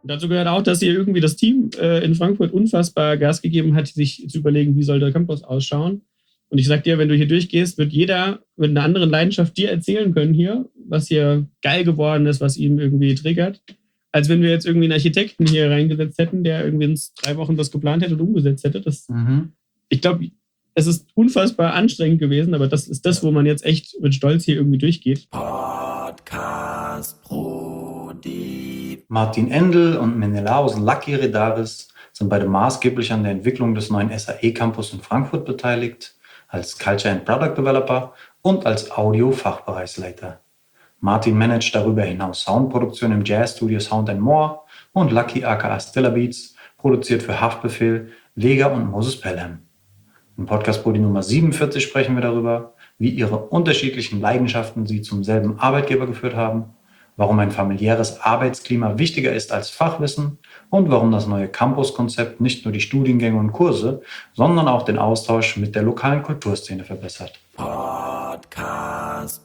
Und dazu gehört auch, dass hier irgendwie das Team in Frankfurt unfassbar Gas gegeben hat, sich zu überlegen, wie soll der Campus ausschauen. Und ich sag dir, wenn du hier durchgehst, wird jeder mit einer anderen Leidenschaft dir erzählen können hier, was hier geil geworden ist, was ihm irgendwie triggert. Als wenn wir jetzt irgendwie einen Architekten hier reingesetzt hätten, der irgendwie in 3 Wochen das geplant hätte und umgesetzt hätte. Ich glaube, es ist unfassbar anstrengend gewesen, aber das ist das, wo man jetzt echt mit Stolz hier irgendwie durchgeht. Podcast Brudi. Martin Endl und Menelausen Lucky Redaris sind beide maßgeblich an der Entwicklung des neuen SAE-Campus in Frankfurt beteiligt, als Culture and Product Developer und als Audio-Fachbereichsleiter. Martin managt darüber hinaus Soundproduktion im Jazzstudio Sound & More und Lucky aka Stiller Beats produziert für Haftbefehl, Vega und Moses Pelham. Im Podcast Brudi Nummer 47 sprechen wir darüber, wie ihre unterschiedlichen Leidenschaften sie zum selben Arbeitgeber geführt haben, warum ein familiäres Arbeitsklima wichtiger ist als Fachwissen und warum das neue Campus-Konzept nicht nur die Studiengänge und Kurse, sondern auch den Austausch mit der lokalen Kulturszene verbessert. Podcast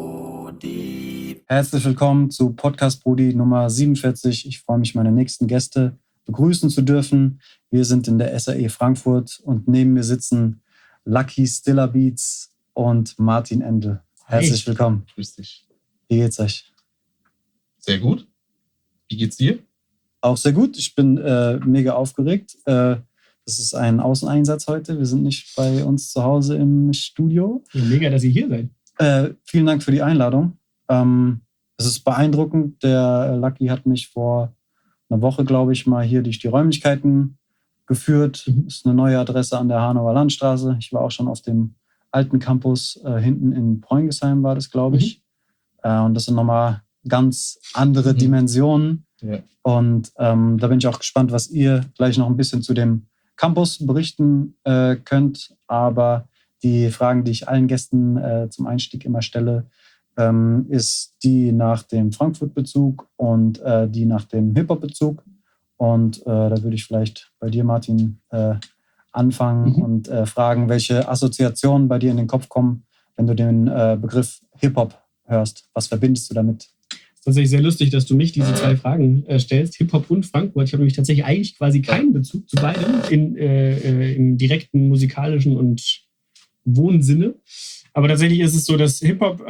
Brudi. Herzlich willkommen zu Podcast Brudi Nummer 47. Ich freue mich, meine nächsten Gäste begrüßen zu dürfen. Wir sind in der SAE Frankfurt und neben mir sitzen Lucky Stiller Beats und Martin Endl. Herzlich willkommen. Grüß dich. Wie geht's euch? Sehr gut. Wie geht's dir? Auch sehr gut. Ich bin mega aufgeregt. Das ist ein Außeneinsatz heute. Wir sind nicht bei uns zu Hause im Studio. Ja, mega, dass ihr hier seid. Vielen Dank für die Einladung. Es ist beeindruckend. Der Lucky hat mich vor einer Woche, glaube ich, mal hier durch die Räumlichkeiten geführt. Das ist eine neue Adresse an der Hanauer Landstraße. Ich war auch schon auf dem alten Campus hinten in Preungesheim, war das, glaube ich. Und das sind nochmal ganz andere Dimensionen. Ja. Und da bin ich auch gespannt, was ihr gleich noch ein bisschen zu dem Campus berichten könnt. Aber die Fragen, die ich allen Gästen zum Einstieg immer stelle, ist die nach dem Frankfurt-Bezug und die nach dem Hip-Hop-Bezug. Und da würde ich vielleicht bei dir, Martin, anfangen und fragen, welche Assoziationen bei dir in den Kopf kommen, wenn du den Begriff Hip-Hop hörst. Was verbindest du damit? Es ist tatsächlich sehr lustig, dass du mich diese 2 Fragen stellst, Hip-Hop und Frankfurt. Ich habe nämlich tatsächlich eigentlich quasi keinen Bezug zu beidem im direkten musikalischen und Wohnsinne. Aber tatsächlich ist es so, dass Hip-Hop,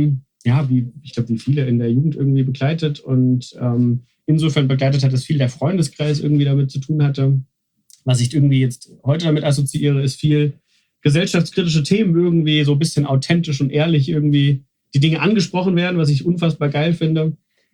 wie viele in der Jugend irgendwie begleitet und insofern begleitet hat, dass viel der Freundeskreis irgendwie damit zu tun hatte. Was ich irgendwie jetzt heute damit assoziiere, ist viel gesellschaftskritische Themen irgendwie so ein bisschen authentisch und ehrlich irgendwie die Dinge angesprochen werden, was ich unfassbar geil finde.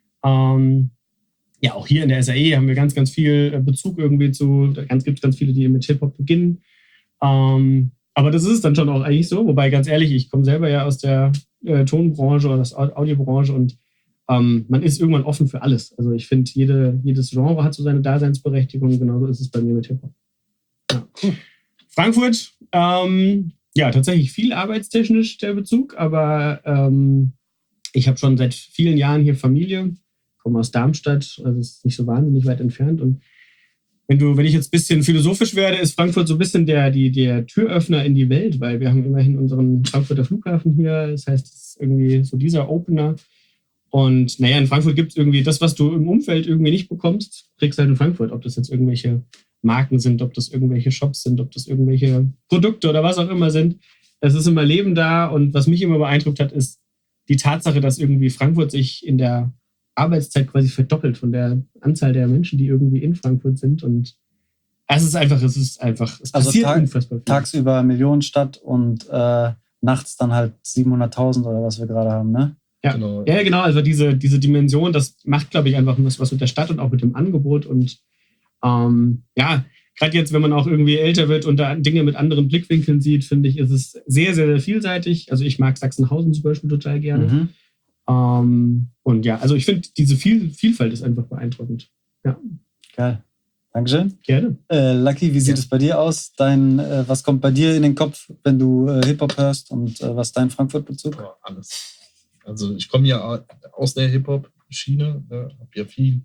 Auch hier in der SAE haben wir ganz, ganz viel Bezug irgendwie zu, gibt es ganz viele, die mit Hip-Hop beginnen. Aber das ist dann schon auch eigentlich so, wobei ganz ehrlich, ich komme selber ja aus der Tonbranche oder aus der Audiobranche und man ist irgendwann offen für alles. Also ich finde, jedes Genre hat so seine Daseinsberechtigung, genauso ist es bei mir mit Hip-Hop. Ja. Frankfurt, tatsächlich viel arbeitstechnisch der Bezug, aber ich habe schon seit vielen Jahren hier Familie, komme aus Darmstadt, also es ist nicht so wahnsinnig weit entfernt. Und wenn ich jetzt ein bisschen philosophisch werde, ist Frankfurt so ein bisschen der Türöffner in die Welt, weil wir haben immerhin unseren Frankfurter Flughafen hier. Das heißt, es ist irgendwie so dieser Opener. Und in Frankfurt gibt es irgendwie das, was du im Umfeld irgendwie nicht bekommst, kriegst halt in Frankfurt. Ob das jetzt irgendwelche Marken sind, ob das irgendwelche Shops sind, ob das irgendwelche Produkte oder was auch immer sind. Es ist immer Leben da. Und was mich immer beeindruckt hat, ist die Tatsache, dass irgendwie Frankfurt sich in der Arbeitszeit quasi verdoppelt von der Anzahl der Menschen, die irgendwie in Frankfurt sind. Und es passiert unfassbar viel. Tagsüber Millionenstadt und nachts dann halt 700.000 oder was wir gerade haben, ne? Ja, genau. Ja, genau. Also diese Dimension, das macht, glaube ich, einfach was mit der Stadt und auch mit dem Angebot. Und gerade jetzt, wenn man auch irgendwie älter wird und da Dinge mit anderen Blickwinkeln sieht, finde ich, ist es sehr, sehr, sehr vielseitig. Also ich mag Sachsenhausen zum Beispiel total gerne. Also ich finde, diese Vielfalt ist einfach beeindruckend. Ja. Geil. Dankeschön. Gerne. Lucky, wie sieht es bei dir aus? Was kommt bei dir in den Kopf, wenn du Hip-Hop hörst und was ist dein Frankfurt-Bezug? Ja, alles. Also ich komme ja aus der Hip-Hop-Schiene, habe ja viel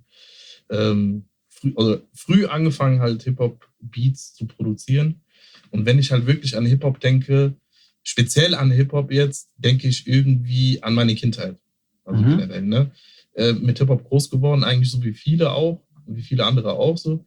früh angefangen, halt Hip-Hop-Beats zu produzieren. Und wenn ich halt wirklich an Hip-Hop denke, speziell an Hip-Hop jetzt, denke ich irgendwie an meine Kindheit. Also generell, ne? Mit Hip-Hop groß geworden, eigentlich so wie viele auch. wie viele andere auch so.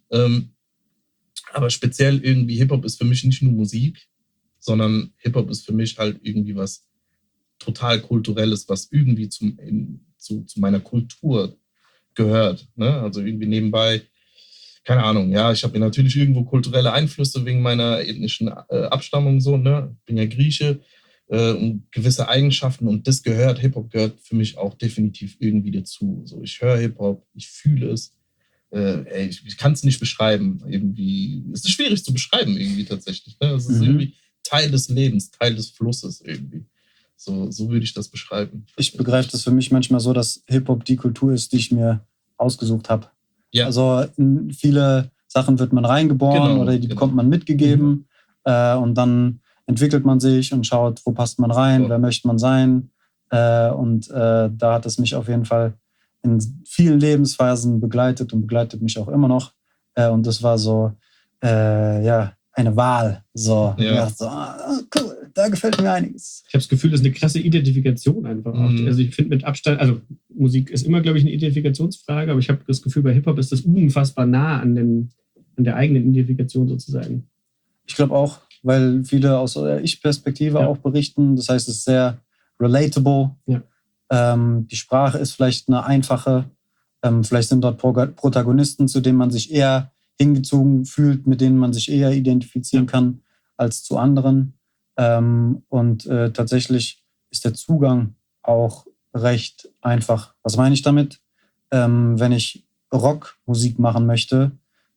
Aber speziell irgendwie Hip-Hop ist für mich nicht nur Musik, sondern Hip-Hop ist für mich halt irgendwie was total Kulturelles, was irgendwie zu meiner Kultur gehört. Ne? Also irgendwie nebenbei, keine Ahnung, ja, ich habe natürlich irgendwo kulturelle Einflüsse wegen meiner ethnischen Abstammung so, ne? Ich bin ja Grieche und gewisse Eigenschaften und das gehört, Hip-Hop gehört für mich auch definitiv irgendwie dazu. So, ich höre Hip-Hop, ich fühle es. Ich kann es nicht beschreiben. Irgendwie, es ist schwierig zu beschreiben irgendwie tatsächlich. Ne? Es ist irgendwie Teil des Lebens, Teil des Flusses irgendwie. So würde ich das beschreiben. Ich begreife das für mich manchmal so, dass Hip-Hop die Kultur ist, die ich mir ausgesucht habe. Ja. Also in viele Sachen wird man reingeboren oder die bekommt man mitgegeben und dann entwickelt man sich und schaut, wo passt man rein, wer möchte man sein. Und da hat es mich auf jeden Fall in vielen Lebensphasen begleitet und begleitet mich auch immer noch. Und das war so, eine Wahl. So, Ja. ich dachte so, cool, da gefällt mir einiges. Ich habe das Gefühl, das ist eine krasse Identifikation einfach auch. Also ich finde mit Abstand, also Musik ist immer, glaube ich, eine Identifikationsfrage, aber ich habe das Gefühl, bei Hip-Hop ist das unfassbar nah an der eigenen Identifikation sozusagen. Ich glaube auch, weil viele aus der Ich-Perspektive auch berichten. Das heißt, es ist sehr relatable. Ja. Die Sprache ist vielleicht eine einfache. Vielleicht sind dort Protagonisten, zu denen man sich eher hingezogen fühlt, mit denen man sich eher identifizieren kann als zu anderen. Und tatsächlich ist der Zugang auch recht einfach. Was meine ich damit? Wenn ich Rockmusik machen möchte,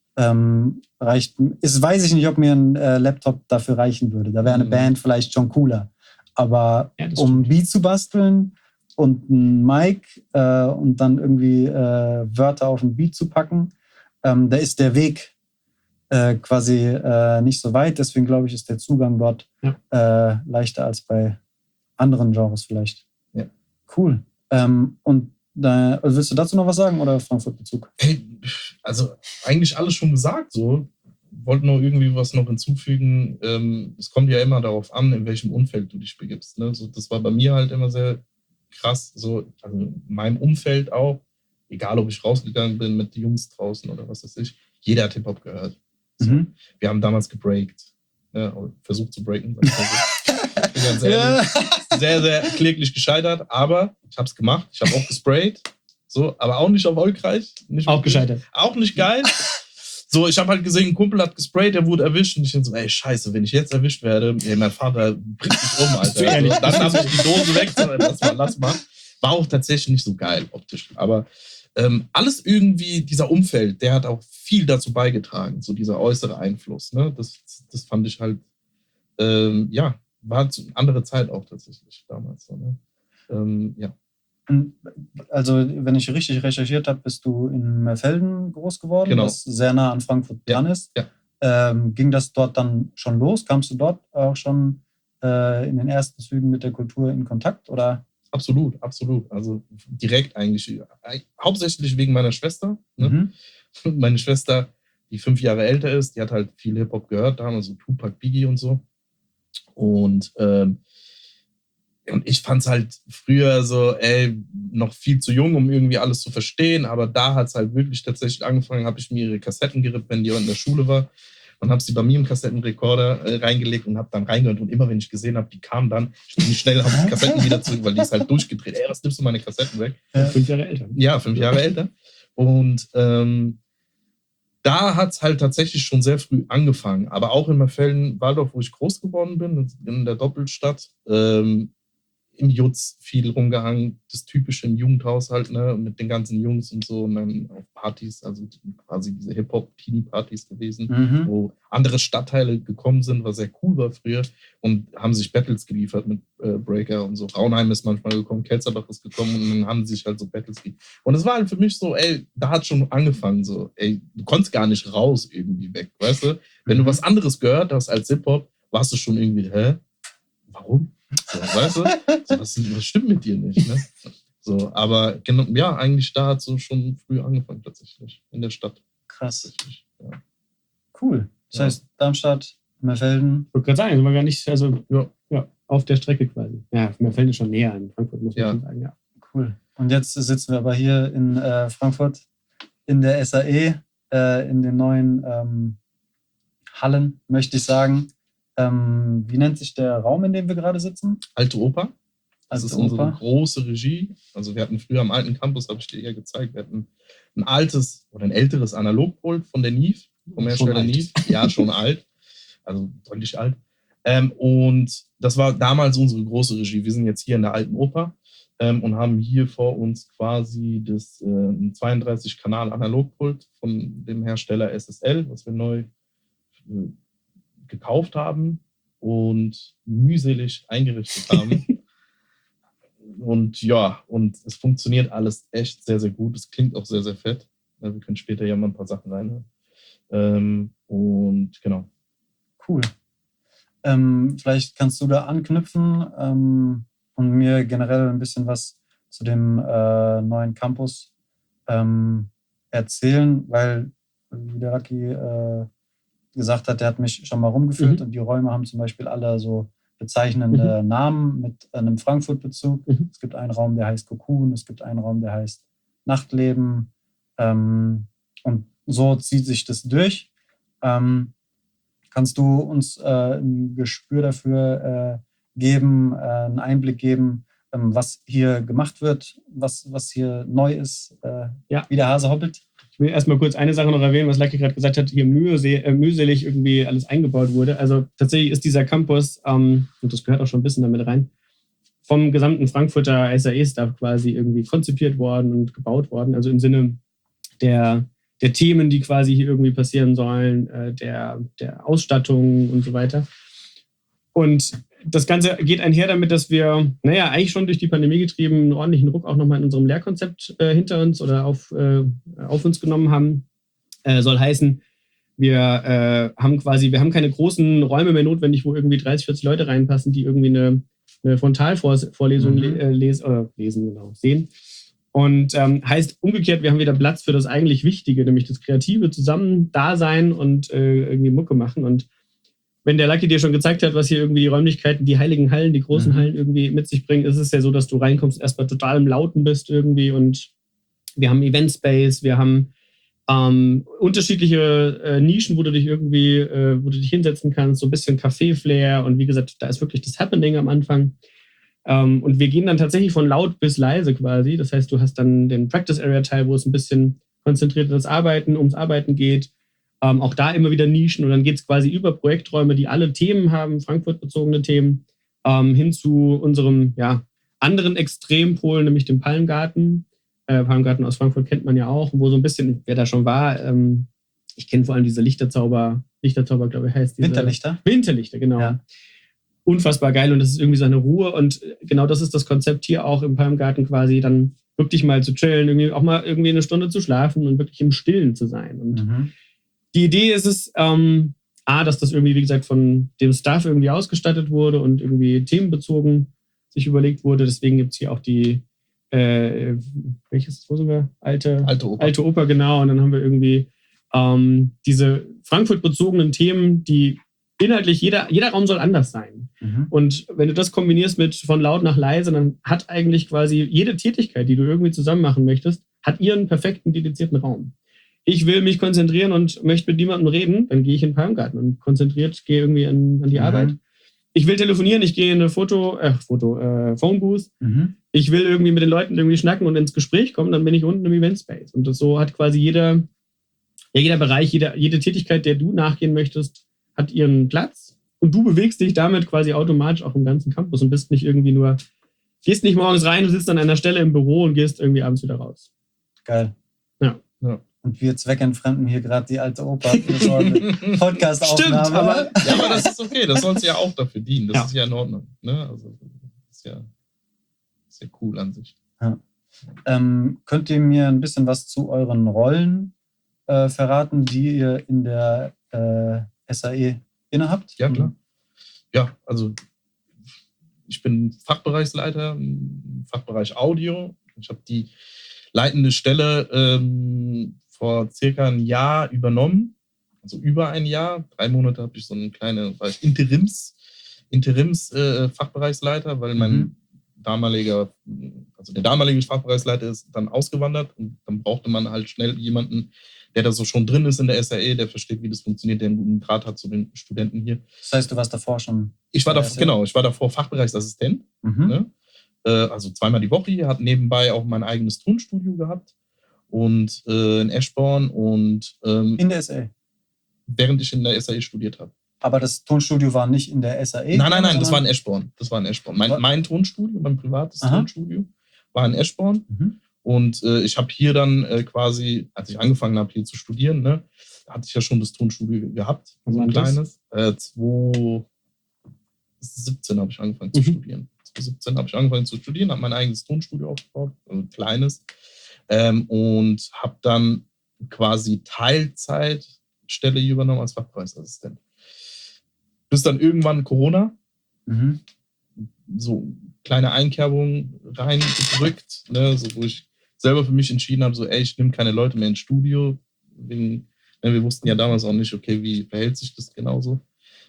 weiß ich nicht, ob mir ein Laptop dafür reichen würde. Da wäre eine Band vielleicht schon cooler. Aber um Beat zu basteln und ein Mic und dann irgendwie Wörter auf ein Beat zu packen, da ist der Weg quasi nicht so weit. Deswegen glaube ich, ist der Zugang dort leichter als bei anderen Genres vielleicht. Ja. Cool. Und willst du dazu noch was sagen oder Frankfurt-Bezug? Hey, also eigentlich alles schon gesagt so. Wollte nur irgendwie was noch hinzufügen. Es kommt ja immer darauf an, in welchem Umfeld du dich begibst. Ne? So, das war bei mir halt immer sehr krass. So, also in meinem Umfeld auch. Egal, ob ich rausgegangen bin mit den Jungs draußen oder was weiß ich. Jeder hat Hip-Hop gehört. So. Wir haben damals gebreakt. Versucht zu breaken. Ganz ehrlich. Sehr, sehr kläglich gescheitert. Aber ich habe es gemacht. Ich habe auch gesprayt. So, aber auch nicht erfolgreich. Auch gescheitert. Auch nicht geil. So, ich habe halt gesehen, ein Kumpel hat gesprayt, der wurde erwischt. Und ich denke so, ey, scheiße, wenn ich jetzt erwischt werde, mein Vater bringt mich um, Alter. Ehrlich. Also, dann habe ich die Dose weg. So, lass mal. War auch tatsächlich nicht so geil optisch. Aber alles irgendwie, dieser Umfeld, der hat auch viel dazu beigetragen, so dieser äußere Einfluss. Ne? Das fand ich halt, war eine andere Zeit auch tatsächlich damals. So, ne? Ja. Also, wenn ich richtig recherchiert habe, bist du in Merfelden groß geworden, Genau. was sehr nah an Frankfurt dran ist. Ja. Ging das dort dann schon los? Kamst du dort auch schon in den ersten Zügen mit der Kultur in Kontakt? Oder? Absolut. Also direkt eigentlich. Hauptsächlich wegen meiner Schwester. Ne? Meine Schwester, die 5 Jahre älter ist, die hat halt viel Hip-Hop gehört, damals so Tupac, Biggie und so. Und ich fand es halt früher so, noch viel zu jung, um irgendwie alles zu verstehen. Aber da hat es halt wirklich tatsächlich angefangen, habe ich mir ihre Kassetten gerippt, wenn die in der Schule war. Und habe sie bei mir im Kassettenrekorder reingelegt und habe dann reingehört. Und immer, wenn ich gesehen habe, die kam dann, bin ich schnell auf die Kassetten wieder zurück, weil die ist halt durchgedreht. Was nimmst du meine Kassetten weg? 5 Jahre älter. Ja, 5 Jahre älter. Und da hat es halt tatsächlich schon sehr früh angefangen. Aber auch in Merfelden-Walldorf, wo ich groß geworden bin, in der Doppelstadt, im Jutz viel rumgehangen, das Typische im Jugendhaushalt, ne, mit den ganzen Jungs und so und dann auf Partys, also quasi diese Hip-Hop-Teenie-Partys gewesen, wo andere Stadtteile gekommen sind, was sehr cool war früher und haben sich Battles geliefert mit Breaker und so. Raunheim ist manchmal gekommen, Kelzerbach ist gekommen und dann haben sich halt so Battles geliefert. Und es war halt für mich so, da hat schon angefangen so, du konntest gar nicht raus irgendwie weg, weißt du? Wenn du was anderes gehört hast als Hip-Hop, warst du schon irgendwie, warum? So, weißt du? So, was stimmt mit dir nicht, ne? So, aber genau, ja, eigentlich da hat es so schon früh angefangen tatsächlich, in der Stadt. Krass. Ja. Cool. Das heißt, Darmstadt, Merfelden. Ich wollte gerade sagen, sind wir gar nicht, also auf der Strecke quasi. Ja, Merfelden ist schon näher an Frankfurt, muss man schon sagen, ja. Cool. Und jetzt sitzen wir aber hier in Frankfurt in der SAE, in den neuen Hallen, möchte ich sagen. Wie nennt sich der Raum, in dem wir gerade sitzen? Alte Oper. Das ist unsere Oper. große Regie. Also wir hatten früher am alten Campus, habe ich dir ja gezeigt, wir hatten ein altes oder ein älteres Analogpult von der Nive, vom Hersteller Nive. Ja, schon alt. Also deutlich alt. Und das war damals unsere große Regie. Wir sind jetzt hier in der alten Oper und haben hier vor uns quasi das 32-Kanal-Analogpult von dem Hersteller SSL, was wir neu gekauft haben und mühselig eingerichtet haben. Und ja, und es funktioniert alles echt sehr, sehr gut. Es klingt auch sehr, sehr fett. Wir können später ja mal ein paar Sachen reinhören. Und genau. Cool. Vielleicht kannst du da anknüpfen und mir generell ein bisschen was zu dem neuen Campus erzählen, weil, wie der Lucky gesagt hat, der hat mich schon mal rumgeführt und die Räume haben zum Beispiel alle so bezeichnende Namen mit einem Frankfurt-Bezug. Es gibt einen Raum, der heißt Cocoon, es gibt einen Raum, der heißt Nachtleben und so zieht sich das durch. Kannst du uns ein Gespür dafür geben, einen Einblick geben, was hier gemacht wird, was hier neu ist, wie der Hase hoppelt? Ich will erstmal kurz eine Sache noch erwähnen, was Lucky gerade gesagt hat, hier mühselig irgendwie alles eingebaut wurde. Also tatsächlich ist dieser Campus, und das gehört auch schon ein bisschen damit rein, vom gesamten Frankfurter SAE-Staff quasi irgendwie konzipiert worden und gebaut worden. Also im Sinne der Themen, die quasi hier irgendwie passieren sollen, der Ausstattung und so weiter. Und das Ganze geht einher damit, dass wir, eigentlich schon durch die Pandemie getrieben, einen ordentlichen Ruck auch nochmal in unserem Lehrkonzept hinter uns oder auf uns genommen haben. Soll heißen, wir haben keine großen Räume mehr notwendig, wo irgendwie 30, 40 Leute reinpassen, die irgendwie eine Frontalvorlesung sehen. Und heißt umgekehrt, wir haben wieder Platz für das eigentlich Wichtige, nämlich das kreative Zusammen-Dasein und irgendwie Mucke machen. Und wenn der Lucky dir schon gezeigt hat, was hier irgendwie die Räumlichkeiten, die heiligen Hallen, die großen Hallen irgendwie mit sich bringen, ist es ja so, dass du reinkommst, erstmal total im Lauten bist irgendwie. Und wir haben Event-Space, wir haben unterschiedliche Nischen, wo du dich hinsetzen kannst, so ein bisschen Café-Flair. Und wie gesagt, da ist wirklich das Happening am Anfang. Und wir gehen dann tatsächlich von laut bis leise quasi. Das heißt, du hast dann den Practice-Area-Teil, wo es ein bisschen konzentriert ums Arbeiten geht. Auch da immer wieder Nischen. Und dann geht es quasi über Projekträume, die alle Themen haben, Frankfurt-bezogene Themen, hin zu unserem anderen Extrempol, nämlich dem Palmgarten. Palmgarten aus Frankfurt kennt man ja auch, wo so ein bisschen, wer da schon war, ich kenne vor allem diese Lichterzauber, glaube ich, heißt diese. Winterlichter, genau. Ja. Unfassbar geil und das ist irgendwie so eine Ruhe und genau das ist das Konzept hier auch im Palmgarten quasi, dann wirklich mal zu chillen, irgendwie auch mal irgendwie eine Stunde zu schlafen und wirklich im Stillen zu sein. Und die Idee ist es, dass das irgendwie, wie gesagt, von dem Staff irgendwie ausgestattet wurde und irgendwie themenbezogen sich überlegt wurde. Deswegen gibt es hier auch die wo sind wir? Alte Oper, genau. Und dann haben wir irgendwie diese Frankfurt-bezogenen Themen, die inhaltlich, jeder Raum soll anders sein. Und wenn du das kombinierst mit von laut nach leise, dann hat eigentlich quasi jede Tätigkeit, die du irgendwie zusammen machen möchtest, hat ihren perfekten, dedizierten Raum. Ich will mich konzentrieren und möchte mit niemandem reden, dann gehe ich in den Palmgarten und konzentriert gehe irgendwie an die Arbeit. Ich will telefonieren, ich gehe in eine Phone Booth. Ich will irgendwie mit den Leuten irgendwie schnacken und ins Gespräch kommen, dann bin ich unten im Event Space. Und das so hat quasi jeder Bereich, jede Tätigkeit, der du nachgehen möchtest, hat ihren Platz. Und du bewegst dich damit quasi automatisch auch im ganzen Campus und bist nicht irgendwie gehst nicht morgens rein und sitzt an einer Stelle im Büro und gehst irgendwie abends wieder raus. Geil. Ja. Und wir zweckentfremden hier gerade die alte Oper für so eine Podcast-Aufnahme. Stimmt, aber das ist okay. Das soll uns ja auch dafür dienen. Das ist ja in Ordnung. Ne? Also, das ist ja cool an sich. Ja. Könnt ihr mir ein bisschen was zu euren Rollen verraten, die ihr in der SAE innehabt? Ja, klar. Ja, also ich bin Fachbereichsleiter im Fachbereich Audio. Ich habe die leitende Stelle vor circa ein Jahr übernommen, also über ein Jahr. 3 Monate habe ich so eine kleine Interims Fachbereichsleiter, weil der damalige Fachbereichsleiter ist dann ausgewandert und dann brauchte man halt schnell jemanden, der da so schon drin ist in der SAE, der versteht, wie das funktioniert, der einen guten Draht hat zu den Studenten hier. Das heißt, du warst davor schon... Ich war davor Fachbereichsassistent, ne? Also zweimal die Woche hier, hatte nebenbei auch mein eigenes Tonstudio gehabt und in Eschborn und in der SAE? Während ich in der SAE studiert habe. Aber das Tonstudio war nicht in der SAE? Nein, das war in Eschborn. Mein Tonstudio, mein privates Tonstudio war in Eschborn. Und ich habe hier dann quasi, als ich angefangen habe, hier zu studieren, ne, hatte ich ja schon das Tonstudio gehabt, so ein kleines. 2017 habe ich angefangen zu studieren. 2017 habe ich angefangen zu studieren, habe mein eigenes Tonstudio aufgebaut, also ein kleines. Und habe dann quasi Teilzeitstelle übernommen als Fachbereichsassistent. Bis dann irgendwann Corona, so kleine Einkerbungen reingedrückt, ne, so, wo ich selber für mich entschieden habe, so, ich nehme keine Leute mehr ins Studio. Wir wussten ja damals auch nicht, okay, wie verhält sich das genauso.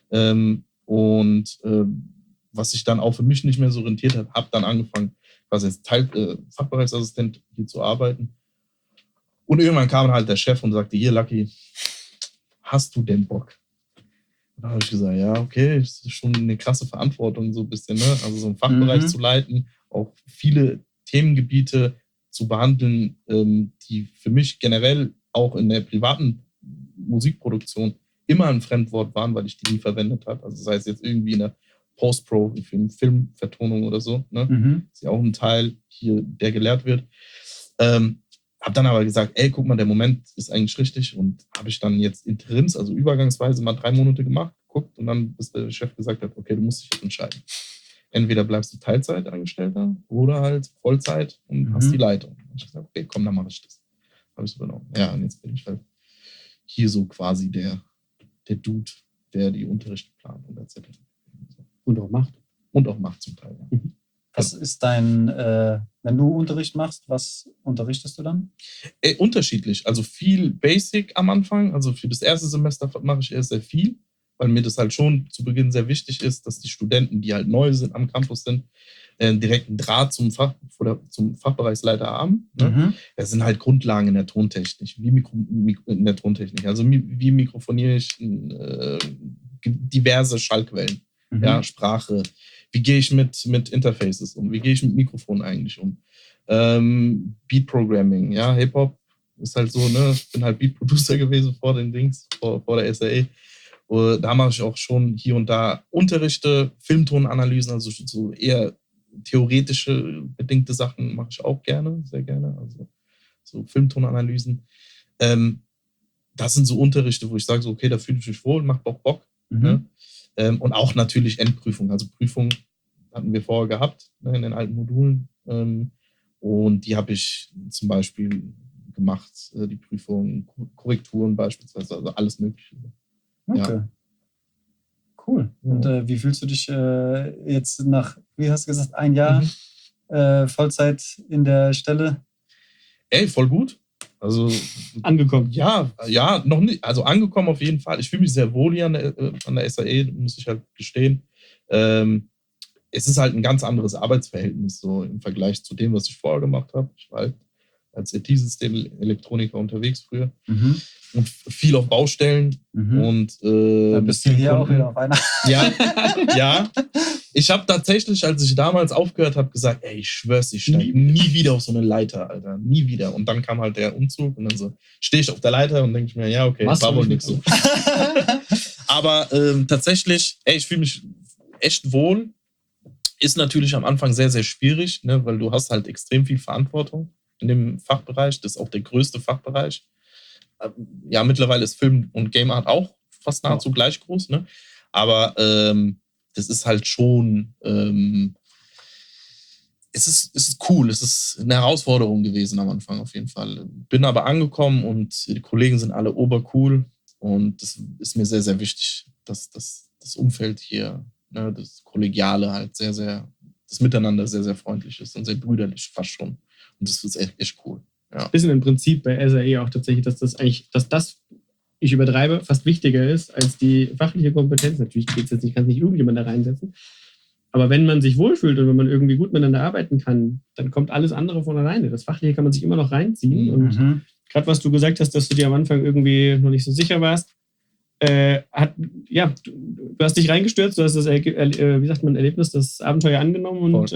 Was sich dann auch für mich nicht mehr so rentiert hat, habe dann angefangen, quasi als Fachbereichsassistent hier zu arbeiten. Und irgendwann kam halt der Chef und sagte, hier, Lucky, hast du denn Bock? Da habe ich gesagt, ja, okay, das ist schon eine krasse Verantwortung, so ein bisschen, ne? Also so einen Fachbereich zu leiten, auch viele Themengebiete zu behandeln, die für mich generell auch in der privaten Musikproduktion immer ein Fremdwort waren, weil ich die nie verwendet habe. Also sei es jetzt irgendwie in der Post-Pro, für eine Filmvertonung oder so, ne? Ist ja auch ein Teil hier, der gelehrt wird. Habe dann aber gesagt, guck mal, der Moment ist eigentlich richtig und habe ich dann jetzt interims, also übergangsweise mal 3 Monate gemacht, geguckt und dann, bis der Chef gesagt hat, okay, du musst dich jetzt entscheiden. Entweder bleibst du Teilzeitangestellter oder halt Vollzeit und hast die Leitung. Und ich gesagt, okay, komm, dann mache ich das. Habe ich so übernommen. Ja, und jetzt bin ich halt hier so quasi der Dude, der die Unterrichte plant und etc. Und auch macht. Und auch macht zum Teil, ja. Was ist dein, wenn du Unterricht machst, was unterrichtest du dann? Unterschiedlich. Also viel Basic am Anfang. Also für das erste Semester mache ich erst sehr viel, weil mir das halt schon zu Beginn sehr wichtig ist, dass die Studenten, die halt neu sind am Campus sind, direkt einen Draht zum Fachbereichsleiter haben. Ne? Das sind halt Grundlagen in der Tontechnik. In der Tontechnik. Also wie mikrofoniere ich diverse Schallquellen, ja, Sprache. Wie gehe ich mit Interfaces um? Wie gehe ich mit Mikrofonen eigentlich um? Beat Programming, ja, Hip-Hop ist halt so, ne? Ich bin halt Beat-Producer gewesen vor den Dings, vor der SAE. Da mache ich auch schon hier und da Unterrichte, Filmtonanalysen, also so eher theoretische bedingte Sachen mache ich auch gerne, sehr gerne. Also so Filmtonanalysen. Das sind so Unterrichte, wo ich sage, so, okay, da fühle ich mich wohl, macht auch Bock. Ne? Und auch natürlich Endprüfung. Also Prüfung hatten wir vorher gehabt, ne, in den alten Modulen. Und die habe ich zum Beispiel gemacht, die Prüfung, Korrekturen beispielsweise, also alles Mögliche. Okay. Ja. Cool. Und wie fühlst du dich jetzt nach, wie hast du gesagt, 1 Jahr Vollzeit in der Stelle? Voll gut. Also angekommen. Ja, noch nicht. Also angekommen auf jeden Fall. Ich fühle mich sehr wohl hier an der SAE, muss ich halt gestehen. Es ist halt ein ganz anderes Arbeitsverhältnis so im Vergleich zu dem, was ich vorher gemacht habe. Ich war halt als IT-System-Elektroniker unterwegs früher und viel auf Baustellen. Und bist du hier auch wieder auf einer? Ja. Ich habe tatsächlich, als ich damals aufgehört habe, gesagt, ich schwör's, ich steige nie wieder auf so eine Leiter, Alter. Nie wieder. Und dann kam halt der Umzug und dann so stehe ich auf der Leiter und denke ich mir, ja, okay, das war wohl nichts so. Aber tatsächlich, ich fühle mich echt wohl. Ist natürlich am Anfang sehr, sehr schwierig, ne, weil du hast halt extrem viel Verantwortung in dem Fachbereich. Das ist auch der größte Fachbereich. Ja, mittlerweile ist Film und Game Art auch fast nahezu gleich groß, ne? Aber das ist halt schon, es ist cool, es ist eine Herausforderung gewesen am Anfang auf jeden Fall. Bin aber angekommen und die Kollegen sind alle obercool und das ist mir sehr, sehr wichtig, dass das Umfeld hier, ne, das Kollegiale halt sehr, sehr, das Miteinander sehr, sehr freundlich ist und sehr brüderlich fast schon. Und das ist echt cool. Ja. Bisschen im Prinzip bei SAE auch tatsächlich, dass das, ich übertreibe, fast wichtiger ist als die fachliche Kompetenz. Natürlich geht's jetzt nicht, kann nicht irgendjemand da reinsetzen. Aber wenn man sich wohlfühlt und wenn man irgendwie gut miteinander arbeiten kann, dann kommt alles andere von alleine. Das Fachliche kann man sich immer noch reinziehen. Und gerade was du gesagt hast, dass du dir am Anfang irgendwie noch nicht so sicher warst, du hast dich reingestürzt, du hast das Erlebnis, das Abenteuer angenommen und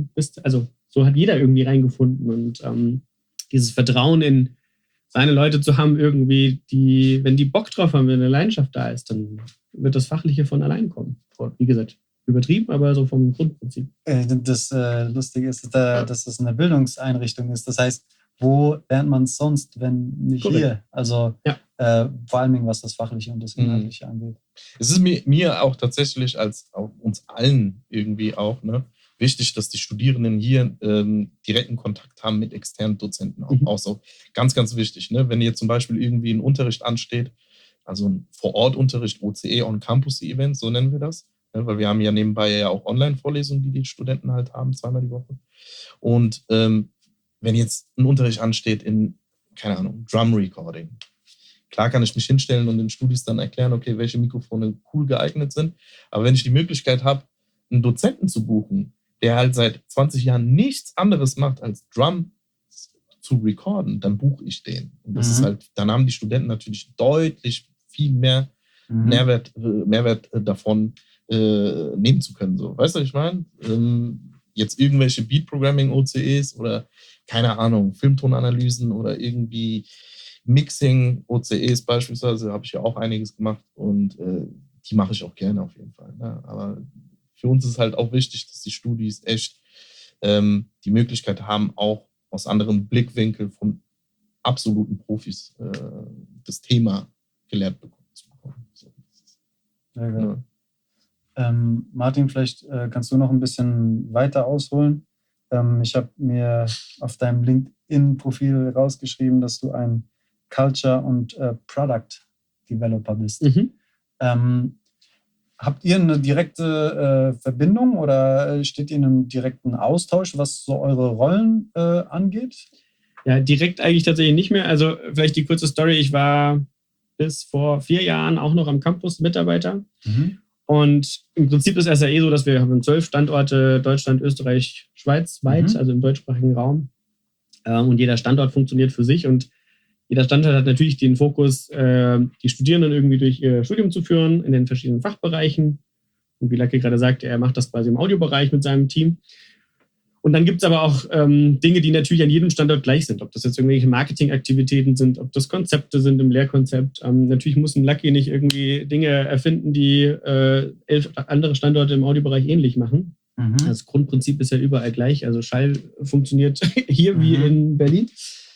so hat jeder irgendwie reingefunden. Und dieses Vertrauen in seine Leute zu haben, irgendwie, wenn die Bock drauf haben, wenn eine Leidenschaft da ist, dann wird das Fachliche von allein kommen. Wie gesagt, übertrieben, aber so vom Grundprinzip. Das Lustige ist, dass es eine Bildungseinrichtung ist. Das heißt, wo lernt man es sonst, wenn nicht Korrekt. hier? Also vor allem, was das Fachliche und das Inhaltliche angeht. Es ist mir auch tatsächlich, als auch uns allen irgendwie auch, wichtig, dass die Studierenden hier direkten Kontakt haben mit externen Dozenten. Auch so ganz, ganz wichtig. Ne? Wenn hier zum Beispiel irgendwie ein Unterricht ansteht, also ein Vor-Ort-Unterricht, OCE, On-Campus-Event, so nennen wir das. Ne? Weil wir haben ja nebenbei ja auch Online-Vorlesungen, die Studenten halt haben, zweimal die Woche. Und wenn jetzt ein Unterricht ansteht in, keine Ahnung, Drum-Recording, klar kann ich mich hinstellen und den Studis dann erklären, okay, welche Mikrofone cool geeignet sind. Aber wenn ich die Möglichkeit habe, einen Dozenten zu buchen, der halt seit 20 Jahren nichts anderes macht, als Drum zu recorden, dann buche ich den. Und das ist halt, dann haben die Studenten natürlich deutlich viel mehr Mehrwert davon nehmen zu können. So. Weißt du, was ich meine? Jetzt irgendwelche Beat-Programming-OCEs oder, keine Ahnung, Filmtonanalysen oder irgendwie Mixing-OCEs beispielsweise, habe ich ja auch einiges gemacht und die mache ich auch gerne auf jeden Fall. Ne? Aber für uns ist halt auch wichtig, dass die Studis echt die Möglichkeit haben, auch aus anderen Blickwinkeln von absoluten Profis das Thema gelehrt zu bekommen. So. Sehr geil. Ja. Martin, vielleicht kannst du noch ein bisschen weiter ausholen. Ich habe mir auf deinem LinkedIn-Profil rausgeschrieben, dass du ein Culture- und Product-Developer bist. Habt ihr eine direkte Verbindung oder steht ihr in einem direkten Austausch, was so eure Rollen angeht? Ja, direkt eigentlich tatsächlich nicht mehr. Also vielleicht die kurze Story. Ich war bis vor 4 Jahren auch noch am Campus Mitarbeiter. Und im Prinzip ist es ja so, dass wir haben 12 Standorte, Deutschland, Österreich, Schweiz weit, also im deutschsprachigen Raum. Und jeder Standort funktioniert für sich und jeder Standort hat natürlich den Fokus, die Studierenden irgendwie durch ihr Studium zu führen in den verschiedenen Fachbereichen. Und wie Lucky gerade sagte, er macht das quasi im Audiobereich mit seinem Team. Und dann gibt es aber auch Dinge, die natürlich an jedem Standort gleich sind. Ob das jetzt irgendwelche Marketingaktivitäten sind, ob das Konzepte sind im Lehrkonzept. Natürlich muss ein Lucky nicht irgendwie Dinge erfinden, die 11 andere Standorte im Audiobereich ähnlich machen. Das Grundprinzip ist ja überall gleich. Also Schall funktioniert hier wie in Berlin.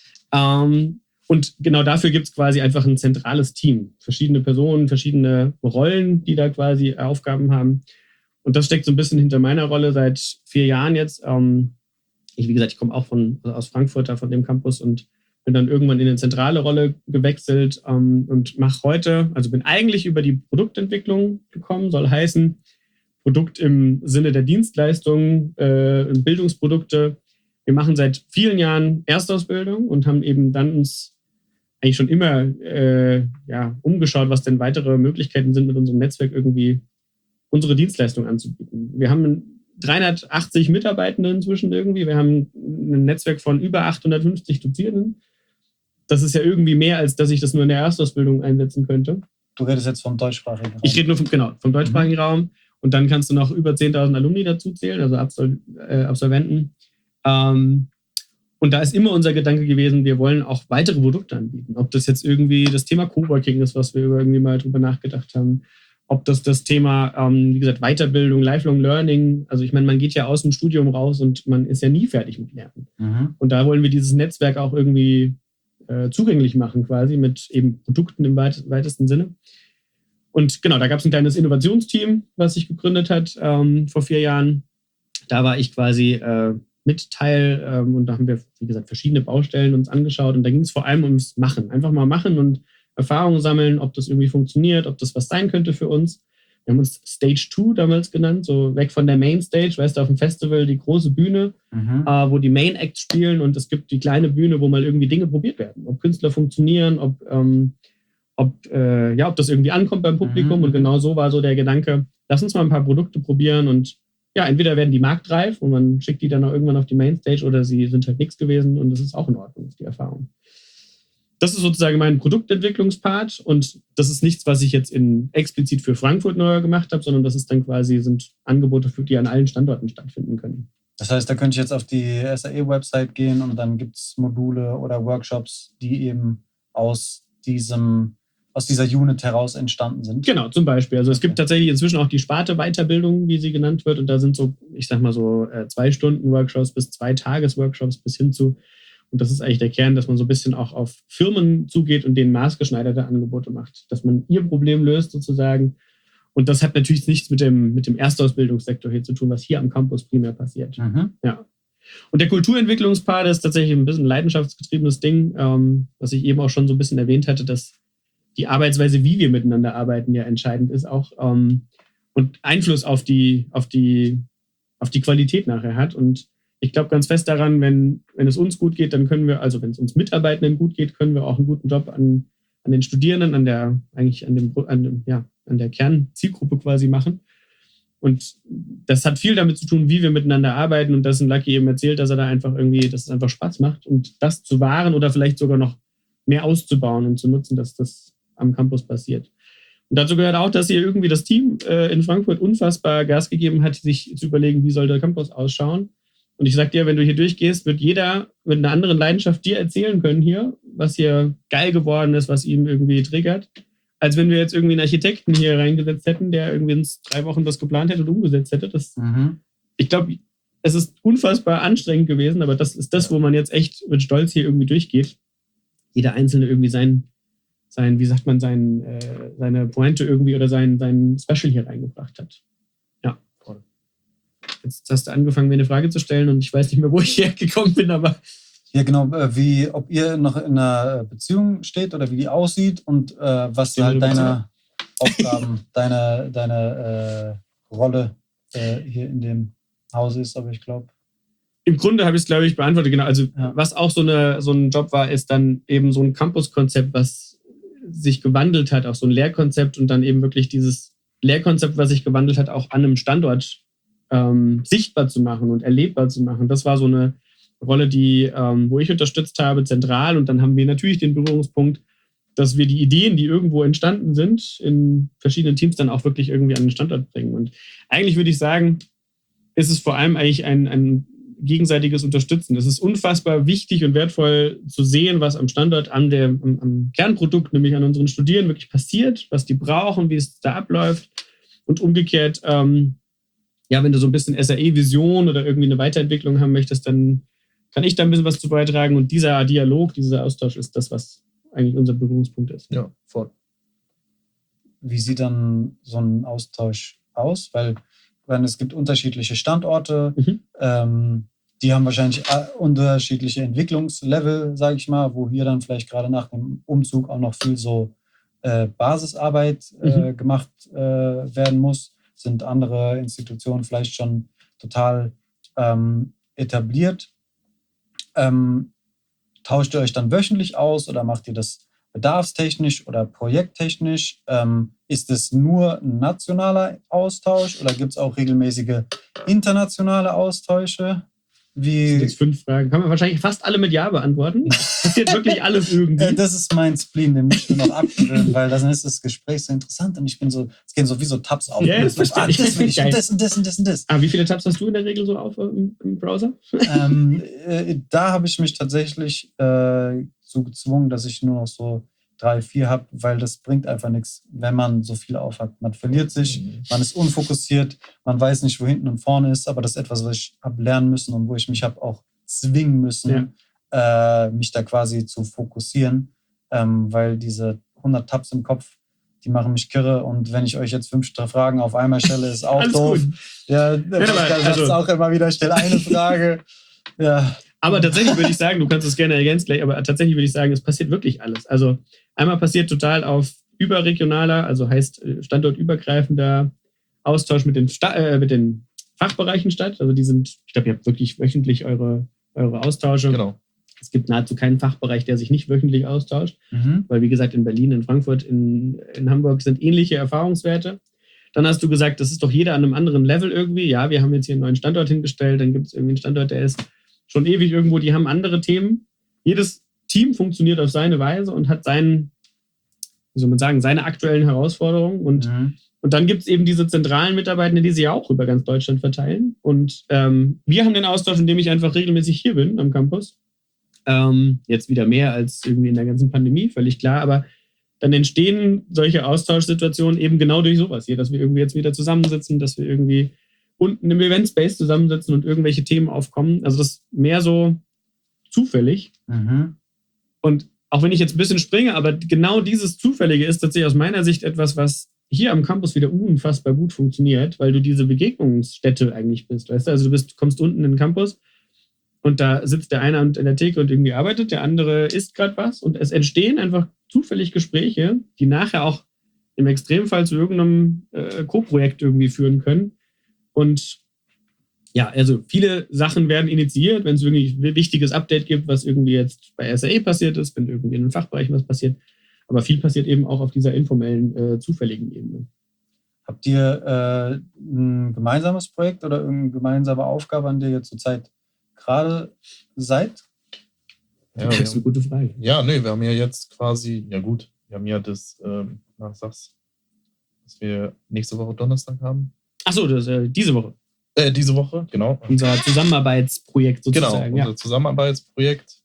Und genau dafür gibt es quasi einfach ein zentrales Team. Verschiedene Personen, verschiedene Rollen, die da quasi Aufgaben haben. Und das steckt so ein bisschen hinter meiner Rolle seit 4 Jahren jetzt. Wie gesagt, ich komme auch aus Frankfurt, von dem Campus und bin dann irgendwann in eine zentrale Rolle gewechselt und mache heute, also bin eigentlich über die Produktentwicklung gekommen, soll heißen, Produkt im Sinne der Dienstleistung, Bildungsprodukte. Wir machen seit vielen Jahren Erstausbildung und haben eben dann uns eigentlich schon immer umgeschaut, was denn weitere Möglichkeiten sind, mit unserem Netzwerk irgendwie unsere Dienstleistung anzubieten. Wir haben 380 Mitarbeitende inzwischen irgendwie. Wir haben ein Netzwerk von über 850 Dozierenden. Das ist ja irgendwie mehr, als dass ich das nur in der Erstausbildung einsetzen könnte. Du redest jetzt vom deutschsprachigen Raum. Ich rede nur vom deutschsprachigen Raum. Und dann kannst du noch über 10.000 Alumni dazu zählen, also Absolventen. Und da ist immer unser Gedanke gewesen, wir wollen auch weitere Produkte anbieten. Ob das jetzt irgendwie das Thema Coworking ist, was wir irgendwie mal drüber nachgedacht haben. Ob das Thema, wie gesagt, Weiterbildung, Lifelong Learning. Also ich meine, man geht ja aus dem Studium raus und man ist ja nie fertig mit Lernen. Und da wollen wir dieses Netzwerk auch irgendwie zugänglich machen quasi mit eben Produkten im weitesten Sinne. Und genau, da gab es ein kleines Innovationsteam, was sich gegründet hat vor 4 Jahren. Da war ich quasi mit Teil und da haben wir, wie gesagt, verschiedene Baustellen uns angeschaut und da ging es vor allem ums Machen. Einfach mal machen und Erfahrungen sammeln, ob das irgendwie funktioniert, ob das was sein könnte für uns. Wir haben uns Stage 2 damals genannt, so weg von der Main Stage, weißt du, auf dem Festival die große Bühne, wo die Main Acts spielen und es gibt die kleine Bühne, wo mal irgendwie Dinge probiert werden. Ob Künstler funktionieren, ob das irgendwie ankommt beim Publikum und genau so war so der Gedanke, lass uns mal ein paar Produkte probieren und entweder werden die marktreif und man schickt die dann auch irgendwann auf die Mainstage oder sie sind halt nichts gewesen und das ist auch in Ordnung, ist die Erfahrung. Das ist sozusagen mein Produktentwicklungspart und das ist nichts, was ich jetzt explizit für Frankfurt neu gemacht habe, sondern das ist dann sind Angebote, die an allen Standorten stattfinden können. Das heißt, da könnte ich jetzt auf die SAE-Website gehen und dann gibt es Module oder Workshops, die eben aus dieser Unit heraus entstanden sind. Genau, zum Beispiel. Also es gibt tatsächlich inzwischen auch die Sparte Weiterbildung, wie sie genannt wird. Und da sind so, ich sag mal so 2 Stunden Workshops bis 2 Tages-Workshops bis hin zu. Und das ist eigentlich der Kern, dass man so ein bisschen auch auf Firmen zugeht und denen maßgeschneiderte Angebote macht. Dass man ihr Problem löst sozusagen. Und das hat natürlich nichts mit dem Erstausbildungssektor hier zu tun, was hier am Campus primär passiert. Mhm. Ja. Und der Kulturentwicklungspart ist tatsächlich ein bisschen ein leidenschaftsgetriebenes Ding, was ich eben auch schon so ein bisschen erwähnt hatte, dass die Arbeitsweise, wie wir miteinander arbeiten, ja entscheidend ist auch und Einfluss auf die Qualität nachher hat. Und ich glaube ganz fest daran, wenn es uns gut geht, dann können wir, also wenn es uns Mitarbeitenden gut geht, können wir auch einen guten Job an den Studierenden, an der Kernzielgruppe quasi machen. Und das hat viel damit zu tun, wie wir miteinander arbeiten. Und das hat Lucky eben erzählt, dass er da einfach dass es einfach Spaß macht und das zu wahren oder vielleicht sogar noch mehr auszubauen und zu nutzen, dass das am Campus passiert. Und dazu gehört auch, dass hier irgendwie das Team in Frankfurt unfassbar Gas gegeben hat, sich zu überlegen, wie soll der Campus ausschauen. Und ich sag dir, wenn du hier durchgehst, wird jeder mit einer anderen Leidenschaft dir erzählen können hier, was hier geil geworden ist, was ihm irgendwie triggert, als wenn wir jetzt irgendwie einen Architekten hier reingesetzt hätten, der irgendwie in 3 Wochen das geplant hätte und umgesetzt hätte. Ich glaube, es ist unfassbar anstrengend gewesen, aber das ist das, wo man jetzt echt mit Stolz hier irgendwie durchgeht. Jeder Einzelne irgendwie seine Pointe irgendwie oder sein Special hier reingebracht hat. Ja. Jetzt hast du angefangen, mir eine Frage zu stellen und ich weiß nicht mehr, wo ich hergekommen bin, aber... Ja, genau, ob ihr noch in einer Beziehung steht oder wie die aussieht und was halt deine Aufgaben, deine Rolle hier in dem Haus ist, aber ich glaube... Im Grunde habe ich es, glaube ich, beantwortet. Genau. Also was auch so ein Job war, ist dann eben so ein Campus-Konzept, was sich gewandelt hat, auch so ein Lehrkonzept und dann eben wirklich dieses Lehrkonzept, was sich gewandelt hat, auch an einem Standort sichtbar zu machen und erlebbar zu machen. Das war so eine Rolle, die, wo ich unterstützt habe, zentral. Und dann haben wir natürlich den Berührungspunkt, dass wir die Ideen, die irgendwo entstanden sind, in verschiedenen Teams dann auch wirklich irgendwie an den Standort bringen. Und eigentlich würde ich sagen, ist es vor allem eigentlich ein gegenseitiges Unterstützen. Es ist unfassbar wichtig und wertvoll zu sehen, was am Standort, am Kernprodukt, nämlich an unseren Studierenden wirklich passiert, was die brauchen, wie es da abläuft. Und umgekehrt, wenn du so ein bisschen SAE-Vision oder irgendwie eine Weiterentwicklung haben möchtest, dann kann ich da ein bisschen was zu beitragen. Und dieser Dialog, dieser Austausch ist das, was eigentlich unser Berührungspunkt ist. Ja, voll. Wie sieht dann so ein Austausch aus? Weil es gibt unterschiedliche Standorte, die haben wahrscheinlich unterschiedliche Entwicklungslevel, sage ich mal, wo hier dann vielleicht gerade nach dem Umzug auch noch viel so Basisarbeit gemacht werden muss. Sind andere Institutionen vielleicht schon total etabliert? Tauscht ihr euch dann wöchentlich aus oder macht ihr das bedarfstechnisch oder projekttechnisch? Ist es nur ein nationaler Austausch oder gibt es auch regelmäßige internationale Austausche? Das sind jetzt 5 Fragen. Kann man wahrscheinlich fast alle mit Ja beantworten. Passiert wirklich alles irgendwie. Das ist mein Spleen, den muss ich nur noch abgewöhnen, weil dann ist das Gespräch so interessant und ich bin so, es gehen so wie so Tabs auf. Ja, das verstehe ich. Das will ich und das und das und das und das. Wie viele Tabs hast du in der Regel so auf im Browser? Da habe ich mich tatsächlich so gezwungen, dass ich nur noch so 3, 4 habe, weil das bringt einfach nichts, wenn man so viel aufhat. Man verliert sich, man ist unfokussiert, man weiß nicht, wo hinten und vorne ist, aber das ist etwas, was ich habe lernen müssen und wo ich mich habe auch zwingen müssen, mich da quasi zu fokussieren, weil diese 100 Tabs im Kopf, die machen mich kirre und wenn ich euch jetzt 5 Fragen auf einmal stelle, ist auch doof. Gut. Ja, das ist auch immer wieder, stell eine Frage. Ja. Aber tatsächlich würde ich sagen, du kannst es gerne ergänzen gleich, aber tatsächlich würde ich sagen, es passiert wirklich alles. Also einmal passiert total auf überregionaler, also heißt standortübergreifender Austausch mit den Fachbereichen statt. Also die sind, ich glaube, ihr habt wirklich wöchentlich eure Austausche. Genau. Es gibt nahezu keinen Fachbereich, der sich nicht wöchentlich austauscht, weil wie gesagt in Berlin, in Frankfurt, in Hamburg sind ähnliche Erfahrungswerte. Dann hast du gesagt, das ist doch jeder an einem anderen Level irgendwie. Ja, wir haben jetzt hier einen neuen Standort hingestellt, dann gibt es irgendwie einen Standort, der ist schon ewig irgendwo, die haben andere Themen. Jedes Team funktioniert auf seine Weise und hat seine aktuellen Herausforderungen. Und dann gibt es eben diese zentralen Mitarbeitenden, die sich ja auch über ganz Deutschland verteilen. Und wir haben den Austausch, indem ich einfach regelmäßig hier bin am Campus. Jetzt wieder mehr als irgendwie in der ganzen Pandemie, völlig klar. Aber dann entstehen solche Austauschsituationen eben genau durch sowas hier, dass wir irgendwie jetzt wieder zusammensitzen, dass wir irgendwie unten im Eventspace zusammensitzen und irgendwelche Themen aufkommen. Also das ist mehr so zufällig. Und auch wenn ich jetzt ein bisschen springe, aber genau dieses Zufällige ist tatsächlich aus meiner Sicht etwas, was hier am Campus wieder unfassbar gut funktioniert, weil du diese Begegnungsstätte eigentlich bist. Weißt du? Also du kommst unten in den Campus und da sitzt der eine an der Theke und irgendwie arbeitet, der andere isst gerade was und es entstehen einfach zufällig Gespräche, die nachher auch im Extremfall zu irgendeinem Co-Projekt irgendwie führen können. Und ja, also viele Sachen werden initiiert, wenn es irgendwie ein wichtiges Update gibt, was irgendwie jetzt bei SAE passiert ist, wenn irgendwie in den Fachbereichen was passiert. Aber viel passiert eben auch auf dieser informellen, zufälligen Ebene. Habt ihr ein gemeinsames Projekt oder irgendeine gemeinsame Aufgabe, an der ihr zurzeit gerade seid? Ja, das ist eine gute Frage. Ja, nee, wir haben ja jetzt quasi, wir haben ja das, dass wir nächste Woche Donnerstag haben. Achso, diese Woche. Diese Woche, genau. Unser Zusammenarbeitsprojekt sozusagen. Genau, unser Zusammenarbeitsprojekt,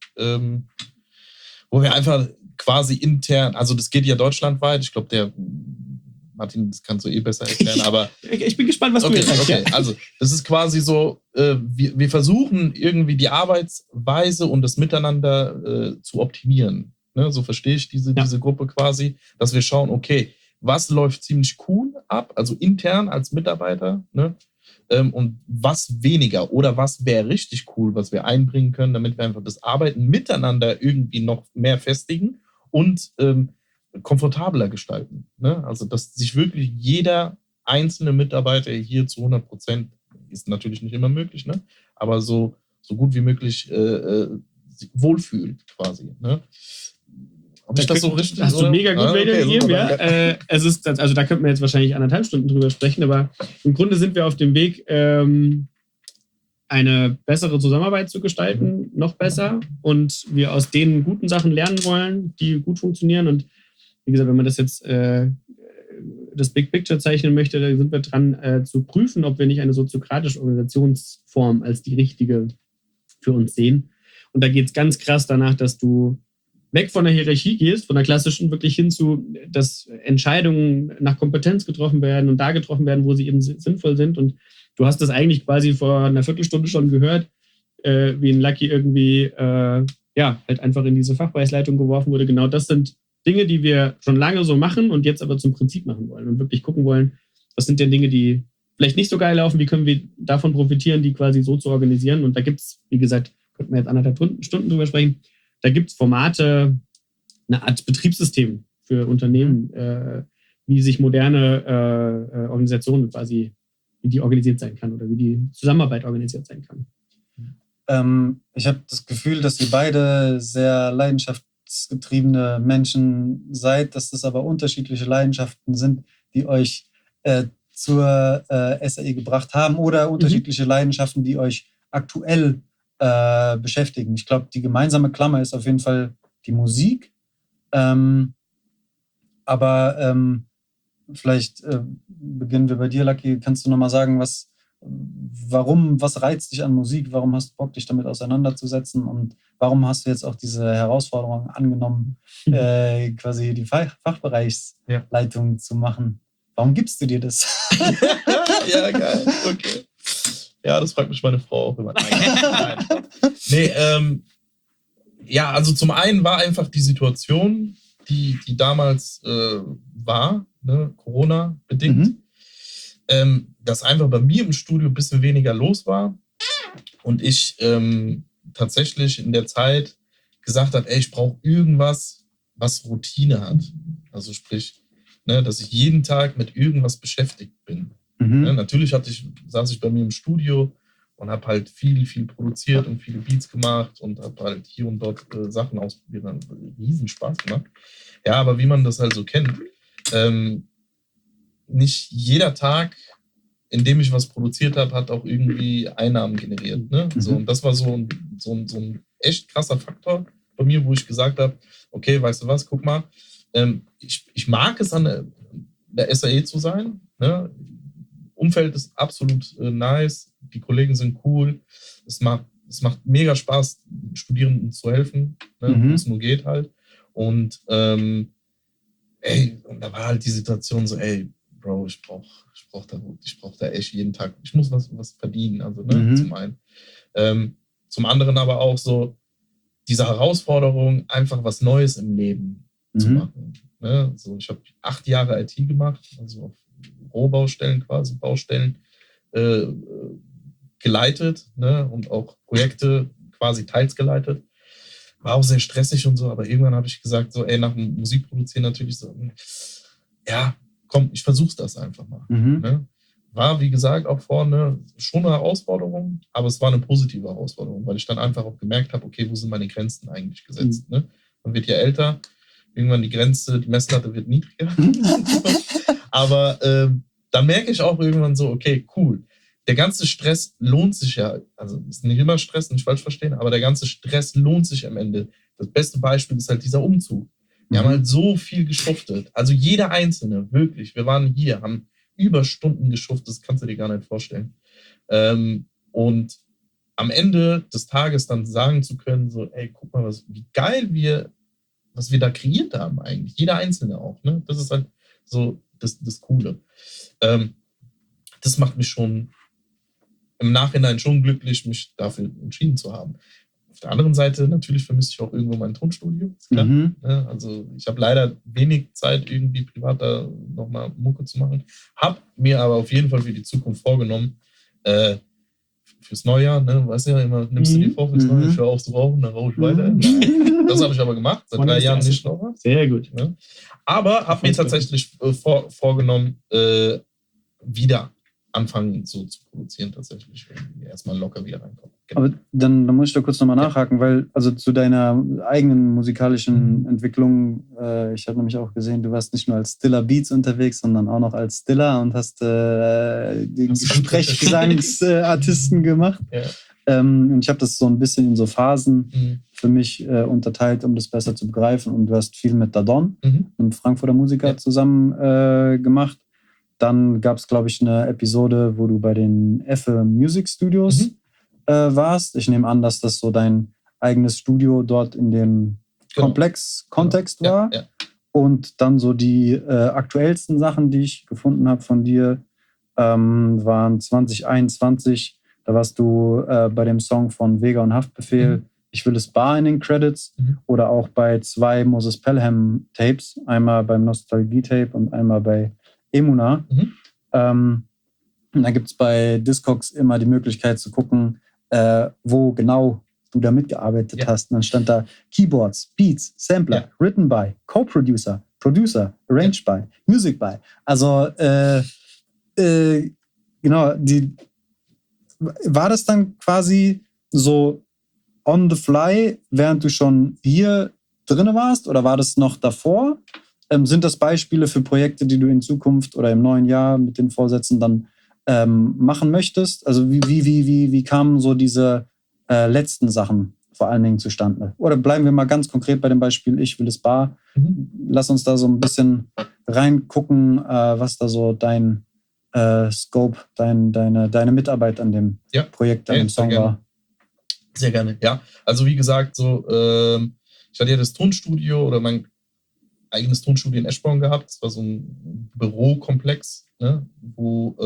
wo wir einfach quasi intern, also das geht ja deutschlandweit, ich glaube, der Martin, das kannst du besser erklären, aber... Ich bin gespannt, was du jetzt sagst. Okay, ja. Also das ist quasi so, wir versuchen irgendwie die Arbeitsweise und das Miteinander zu optimieren. Ne? So verstehe ich diese Gruppe quasi, dass wir schauen, okay, was läuft ziemlich cool ab, also intern als Mitarbeiter, ne? Und was weniger oder was wäre richtig cool, was wir einbringen können, damit wir einfach das Arbeiten miteinander irgendwie noch mehr festigen und komfortabler gestalten. Ne? Also, dass sich wirklich jeder einzelne Mitarbeiter hier zu 100%, ist natürlich nicht immer möglich, ne? Aber so gut wie möglich wohlfühlt quasi. Ne? Ob ich das so richtig... Hast du mega gut wiedergegeben, ja. Es ist, also da könnten wir jetzt wahrscheinlich 1,5 Stunden drüber sprechen, aber im Grunde sind wir auf dem Weg, eine bessere Zusammenarbeit zu gestalten, noch besser, und wir aus den guten Sachen lernen wollen, die gut funktionieren. Und wie gesagt, wenn man das jetzt das Big Picture zeichnen möchte, da sind wir dran zu prüfen, ob wir nicht eine soziokratische Organisationsform als die richtige für uns sehen. Und da geht es ganz krass danach, dass du weg von der Hierarchie gehst, von der klassischen, wirklich hin zu, dass Entscheidungen nach Kompetenz getroffen werden und da getroffen werden, wo sie eben sinnvoll sind. Und du hast das eigentlich quasi vor einer Viertelstunde schon gehört, wie ein Lucky irgendwie halt einfach in diese Fachbereichsleitung geworfen wurde. Genau das sind Dinge, die wir schon lange so machen und jetzt aber zum Prinzip machen wollen und wirklich gucken wollen, was sind denn Dinge, die vielleicht nicht so geil laufen, wie können wir davon profitieren, die quasi so zu organisieren. Und da gibt es, wie gesagt, könnten wir jetzt 1,5 Stunden drüber sprechen, da gibt es Formate, eine Art Betriebssystem für Unternehmen, wie sich moderne Organisationen quasi, wie die organisiert sein kann oder wie die Zusammenarbeit organisiert sein kann. Ich habe das Gefühl, dass ihr beide sehr leidenschaftsgetriebene Menschen seid, dass das aber unterschiedliche Leidenschaften sind, die euch zur SAE gebracht haben oder unterschiedliche Leidenschaften, die euch aktuell beschäftigen. Ich glaube, die gemeinsame Klammer ist auf jeden Fall die Musik. Aber vielleicht beginnen wir bei dir, Lucky. Kannst du nochmal sagen, was reizt dich an Musik? Warum hast du Bock, dich damit auseinanderzusetzen? Und warum hast du jetzt auch diese Herausforderung angenommen, quasi die Fachbereichsleitung zu machen? Warum gibst du dir das? Ja, geil. Okay. Ja, das fragt mich meine Frau auch immer. Nein. Ja, also zum einen war einfach die Situation, die damals war, ne, Corona-bedingt, dass einfach bei mir im Studio ein bisschen weniger los war und ich tatsächlich in der Zeit gesagt habe, ich brauche irgendwas, was Routine hat. Also sprich, ne, dass ich jeden Tag mit irgendwas beschäftigt bin. Ne, natürlich saß ich bei mir im Studio und habe halt viel produziert und viele Beats gemacht und habe halt hier und dort Sachen ausprobiert. Dann riesen Spaß gemacht. Ja, aber wie man das halt so kennt, nicht jeder Tag, in dem ich was produziert habe, hat auch irgendwie Einnahmen generiert. Ne? So, und das war so ein echt krasser Faktor bei mir, wo ich gesagt habe, okay, weißt du was, guck mal, ich mag es, an der SAE zu sein. Ne? Umfeld ist absolut nice, die Kollegen sind cool, es macht mega Spaß, Studierenden zu helfen, ne? Wo es nur geht halt. Und und da war halt die Situation so, ey, Bro, ich brauch da echt jeden Tag, ich muss was verdienen, also ne, zum einen. Zum anderen aber auch so diese Herausforderung, einfach was Neues im Leben zu machen. Ne? So, ich habe 8 Jahre IT gemacht, also auf Rohbaustellen quasi, Baustellen geleitet, ne? Und auch Projekte quasi teils geleitet. War auch sehr stressig und so, aber irgendwann habe ich gesagt, so, ey, nach dem Musikproduzieren natürlich so, ja, komm, ich versuch's das einfach mal. Ne? War, wie gesagt, auch vorne schon eine Herausforderung, aber es war eine positive Herausforderung, weil ich dann einfach auch gemerkt habe, okay, wo sind meine Grenzen eigentlich gesetzt? Ne? Man wird ja älter, irgendwann die Messlatte wird niedriger. Aber dann merke ich auch irgendwann so, okay, cool. Der ganze Stress lohnt sich ja, also ist nicht immer Stress, nicht falsch verstehen, aber der ganze Stress lohnt sich am Ende. Das beste Beispiel ist halt dieser Umzug. Wir haben halt so viel geschuftet. Also jeder Einzelne, wirklich. Wir waren hier, haben Überstunden geschuftet, das kannst du dir gar nicht vorstellen. Und am Ende des Tages dann sagen zu können, so, ey, guck mal, wie geil was wir da kreiert haben eigentlich. Jeder Einzelne auch. Ne? Das ist halt so das Coole. Das macht mich schon im Nachhinein schon glücklich, mich dafür entschieden zu haben. Auf der anderen Seite natürlich vermisse ich auch irgendwo mein Tonstudio. Ist klar. Ja, also ich habe leider wenig Zeit, irgendwie privat da nochmal Mucke zu machen. Habe mir aber auf jeden Fall für die Zukunft vorgenommen, fürs Neujahr, ne, weißt du ja immer, nimmst du dir vor fürs Neujahr, ich höre auf zu rauchen, dann rauche ich weiter. Das habe ich aber gemacht, seit 3 Jahren nicht noch. Sehr gut. Ne? Aber habe mir tatsächlich vorgenommen, wieder anfangen so zu produzieren, tatsächlich. Erstmal locker wieder reinkommen. Genau. Aber dann muss ich da kurz nochmal nachhaken, weil also zu deiner eigenen musikalischen Entwicklung, ich habe nämlich auch gesehen, du warst nicht nur als Stiller Beats unterwegs, sondern auch noch als Stiller und hast Sprechgesangsartisten gemacht. Ja. Und ich habe das so ein bisschen in so Phasen für mich unterteilt, um das besser zu begreifen. Und du hast viel mit Dadon, einem Frankfurter Musiker, zusammen gemacht. Dann gab es, glaube ich, eine Episode, wo du bei den Effe Music Studios warst. Ich nehme an, dass das so dein eigenes Studio dort in dem Kontext war. Ja. Und dann so die aktuellsten Sachen, die ich gefunden habe von dir, waren 2021. Da warst du bei dem Song von Vega und Haftbefehl, Ich will es bar in den Credits. Oder auch bei 2 Moses Pelham Tapes. Einmal beim Nostalgie-Tape und einmal bei Emuna. Und dann gibt es bei Discogs immer die Möglichkeit zu gucken, wo genau du da mitgearbeitet hast. Und dann stand da Keyboards, Beats, Sampler, Written by, Co-Producer, Producer, Arranged by, Music by. Also genau, war das dann quasi so on the fly, während du schon hier drin warst, oder war das noch davor? Sind das Beispiele für Projekte, die du in Zukunft oder im neuen Jahr mit den Vorsätzen dann machen möchtest? Also wie kamen so diese letzten Sachen vor allen Dingen zustande? Oder bleiben wir mal ganz konkret bei dem Beispiel Ich will es bar. Lass uns da so ein bisschen reingucken, was da so dein Scope, deine Mitarbeit an dem Projekt, an dem Song war. Sehr gerne, ja. Also wie gesagt, so ich hatte ja das Tonstudio oder mein eigenes Tonstudio in Eschborn gehabt. Das war so ein Bürokomplex, ne, wo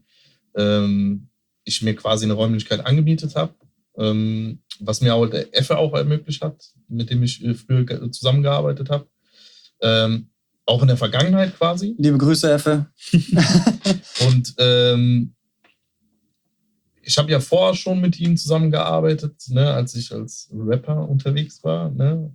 ich mir quasi eine Räumlichkeit angemietet habe, was mir auch der Effe auch ermöglicht hat, mit dem ich früher zusammengearbeitet habe. Auch in der Vergangenheit quasi. Liebe Grüße, Effe. Und ich habe ja vorher schon mit ihm zusammengearbeitet, ne, als ich als Rapper unterwegs war. Ne,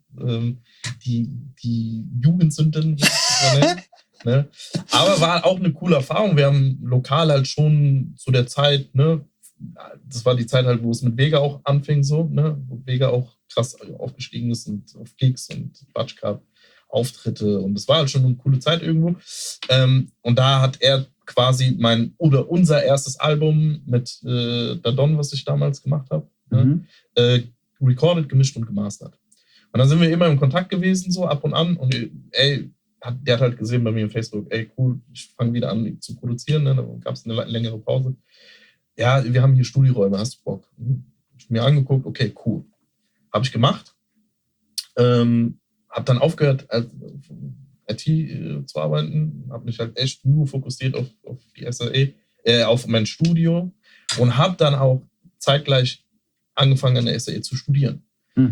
die Jugendsünden, ne. Aber war auch eine coole Erfahrung. Wir haben lokal halt schon zu der Zeit, ne, das war die Zeit halt, wo es mit Vega auch anfing, so, ne, wo Vega auch krass aufgestiegen ist und auf Gigs und Batsch gab. Auftritte und es war halt schon eine coole Zeit irgendwo. Und da hat er quasi unser erstes Album mit Dadon, was ich damals gemacht habe, recorded, gemischt und gemastert. Und dann sind wir immer im Kontakt gewesen, so ab und an. Und der hat halt gesehen bei mir auf Facebook, cool, ich fange wieder an zu produzieren. Ne? Da gab es eine längere Pause. Ja, wir haben hier Studioräume, hast du Bock? Ich mir angeguckt, okay, cool. Habe ich gemacht. Habe dann aufgehört, als IT zu arbeiten. Habe mich halt echt nur fokussiert auf die SAE, auf mein Studio. Und habe dann auch zeitgleich angefangen, an der SAE zu studieren.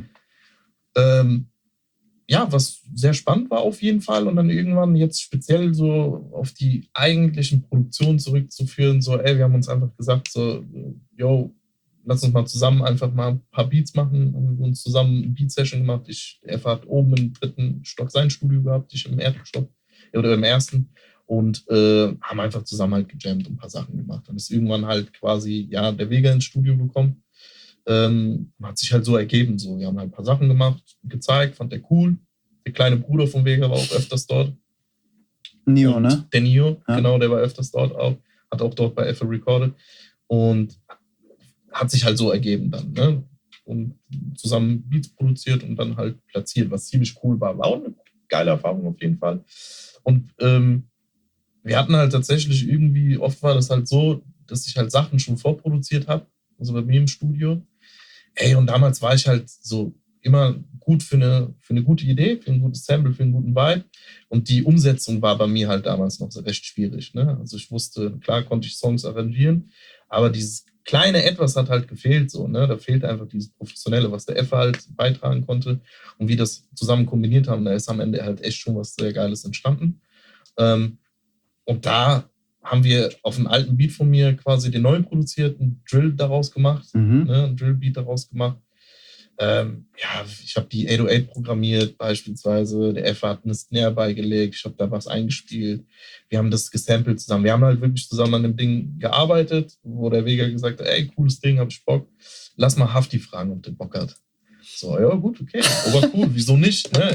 Was sehr spannend war auf jeden Fall. Und dann irgendwann jetzt speziell so auf die eigentlichen Produktionen zurückzuführen, so, wir haben uns einfach gesagt, so, lass uns mal zusammen einfach mal ein paar Beats machen. Haben wir uns zusammen eine Beat-Session gemacht. Er hat oben im 3. Stock sein Studio gehabt, ich im 1. Stock oder im 1. Und haben einfach zusammen halt gejammt und ein paar Sachen gemacht. Dann ist irgendwann halt quasi, der Vega ins Studio gekommen. Hat sich halt so ergeben. So. Wir haben halt ein paar Sachen gemacht, gezeigt, fand der cool. Der kleine Bruder von Vega war auch öfters dort. Nio, ne? Der Nio, genau, der war öfters dort auch. Hat auch dort bei FL recorded. Und hat sich halt so ergeben dann, ne? Und zusammen Beats produziert und dann halt platziert, was ziemlich cool war. War auch eine geile Erfahrung auf jeden Fall. Und wir hatten halt tatsächlich irgendwie, oft war das halt so, dass ich halt Sachen schon vorproduziert habe, also bei mir im Studio. Und damals war ich halt so immer gut für eine gute Idee, für ein gutes Sample, für einen guten Vibe. Und die Umsetzung war bei mir halt damals noch so recht schwierig, ne? Also ich wusste, klar konnte ich Songs arrangieren, aber dieses kleine Etwas hat halt gefehlt, so, ne? Da fehlt einfach dieses Professionelle, was der Effe halt beitragen konnte und wie das zusammen kombiniert haben. Da ist am Ende halt echt schon was sehr Geiles entstanden. Und da haben wir auf einen alten Beat von mir quasi den neu produzierten Drill daraus gemacht, ne? Ein Drill-Beat daraus gemacht. Ich habe die 808 programmiert beispielsweise, der Effe hat eine Snare beigelegt, ich habe da was eingespielt, wir haben das gesampelt zusammen, wir haben halt wirklich zusammen an dem Ding gearbeitet, wo der Vega gesagt hat, cooles Ding, hab ich Bock, lass mal Hafti fragen, ob der Bock hat. So, ja gut, okay, aber cool, wieso nicht, ne?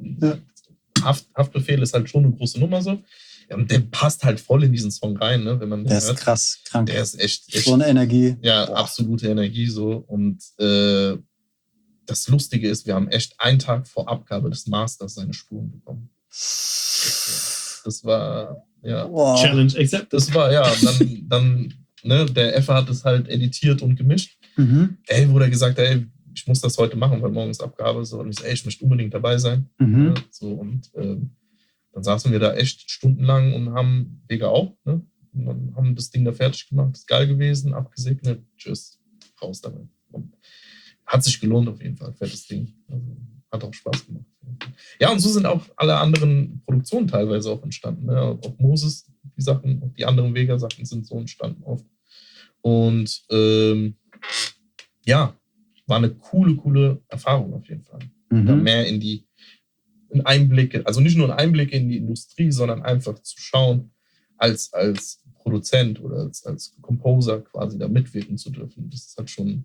Haftbefehl ist halt schon eine große Nummer so. Ja, und der passt halt voll in diesen Song rein, ne? Wenn man der hört, ist krass, krank. Der ist echt so eine Energie. Ja, absolute Energie so. Und das Lustige ist, wir haben echt einen Tag vor Abgabe des Masters seine Spuren bekommen. Das war, Wow. Challenge accepted. Das war, dann ne, der Effe hat es halt editiert und gemischt. Wurde gesagt, ich muss das heute machen, weil morgen ist Abgabe. So, und ich so, ich möchte unbedingt dabei sein. Ja, so, und dann saßen wir da echt stundenlang und haben, Vega auch, ne? Und dann haben das Ding da fertig gemacht, ist geil gewesen, abgesegnet, tschüss, raus damit. Und hat sich gelohnt auf jeden Fall, fettes Ding. Also, hat auch Spaß gemacht. Ja, und so sind auch alle anderen Produktionen teilweise auch entstanden. Ne? Auch Moses, die Sachen, auch die anderen Vega-Sachen sind so entstanden oft. Und war eine coole Erfahrung auf jeden Fall. Da mehr in Einblicke, also nicht nur in Einblicke in die Industrie, sondern einfach zu schauen, als Produzent oder als Composer quasi da mitwirken zu dürfen. Das ist halt schon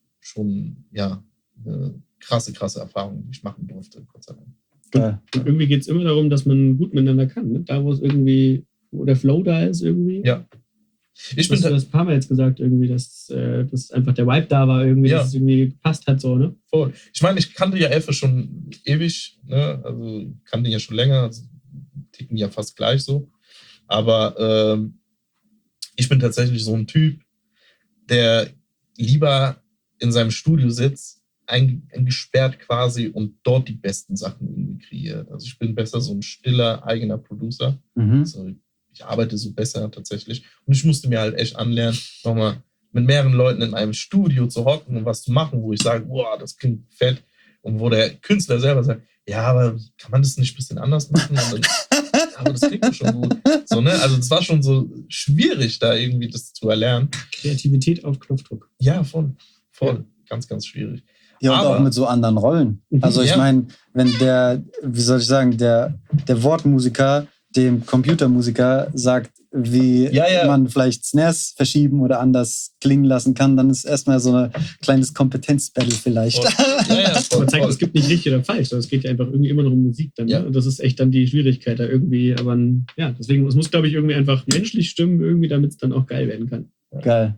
eine krasse Erfahrung, die ich machen durfte, Gott sei Dank. Und irgendwie geht es immer darum, dass man gut miteinander kann. Ne? Da, wo der Flow da ist irgendwie. Ja. Du hast ein paar Mal jetzt gesagt, irgendwie, dass einfach der Vibe da war, irgendwie, dass es irgendwie gepasst hat, so, ne? Voll. Ich meine, ich kannte ja Effe schon ewig, ne? Also kannte ihn ja schon länger, also, ticken ja fast gleich so. Aber ich bin tatsächlich so ein Typ, der lieber in seinem Studio sitzt, eingesperrt quasi und dort die besten Sachen irgendwie kreiert. Also ich bin besser so ein stiller, eigener Producer. Also ich arbeite so besser tatsächlich. Und ich musste mir halt echt anlernen, nochmal mit mehreren Leuten in einem Studio zu hocken und was zu machen, wo ich sage, boah, das klingt fett. Und wo der Künstler selber sagt, ja, aber kann man das nicht ein bisschen anders machen? Und dann, aber das klingt doch schon gut. So, ne? Also das war schon so schwierig, da irgendwie das zu erlernen. Kreativität auf Knopfdruck. Ja, voll. Ja. Ganz, ganz schwierig. Ja, und auch mit so anderen Rollen. Also ich meine, wenn der Wortmusiker dem Computermusiker sagt, wie man vielleicht Snares verschieben oder anders klingen lassen kann, dann ist erstmal so ein kleines Kompetenzbattle vielleicht. Aber zeigt, es gibt nicht richtig oder falsch, sondern es geht ja einfach irgendwie immer noch um Musik dann. Ja. Ne? Und das ist echt dann die Schwierigkeit da irgendwie. Aber ja, deswegen, es muss, glaube ich, irgendwie einfach menschlich stimmen, irgendwie, damit es dann auch geil werden kann. Geil.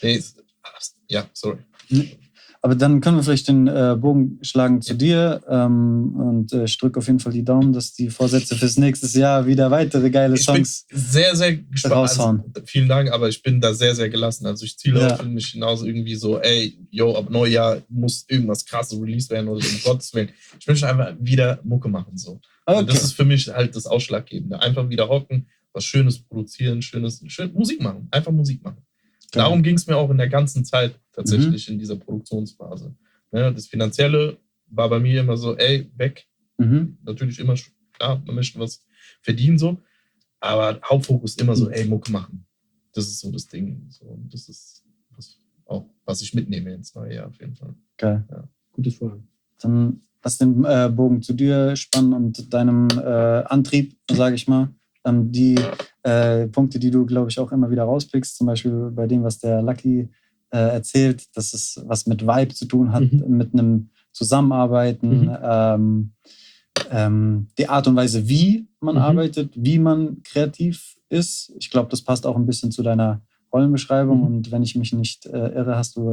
Ja, sorry. Aber dann können wir vielleicht den Bogen schlagen zu dir und ich drücke auf jeden Fall die Daumen, dass die Vorsätze fürs nächste Jahr wieder weitere geile Songs Ich bin sehr, sehr gespannt. raushauen. Also, vielen Dank, aber ich bin da sehr, sehr gelassen. Also ich ziele auf mich hinaus irgendwie so, ab Neujahr muss irgendwas krasses released werden oder so, um Gottes Willen. Ich möchte einfach wieder Mucke machen. So. Okay. Das ist für mich halt das Ausschlaggebende. Einfach wieder hocken, was Schönes produzieren, schön Musik machen. Einfach Musik machen. Geil. Darum ging es mir auch in der ganzen Zeit tatsächlich in dieser Produktionsphase. Ne, das Finanzielle war bei mir immer so, weg. Natürlich immer, klar, man möchte was verdienen so, aber Hauptfokus immer so, Mucke machen. Das ist so das Ding. So, und das ist was ich mitnehme ins neue Jahr auf jeden Fall. Geil. Ja. Gutes Vorhaben. Dann lass den Bogen zu dir spannen und deinem Antrieb, sage ich mal. Die Punkte, die du, glaube ich, auch immer wieder rauspickst, zum Beispiel bei dem, was der Lucky erzählt, dass es was mit Vibe zu tun hat, mit einem Zusammenarbeiten, die Art und Weise, wie man arbeitet, wie man kreativ ist. Ich glaube, das passt auch ein bisschen zu deiner Rollenbeschreibung und wenn ich mich nicht irre, hast du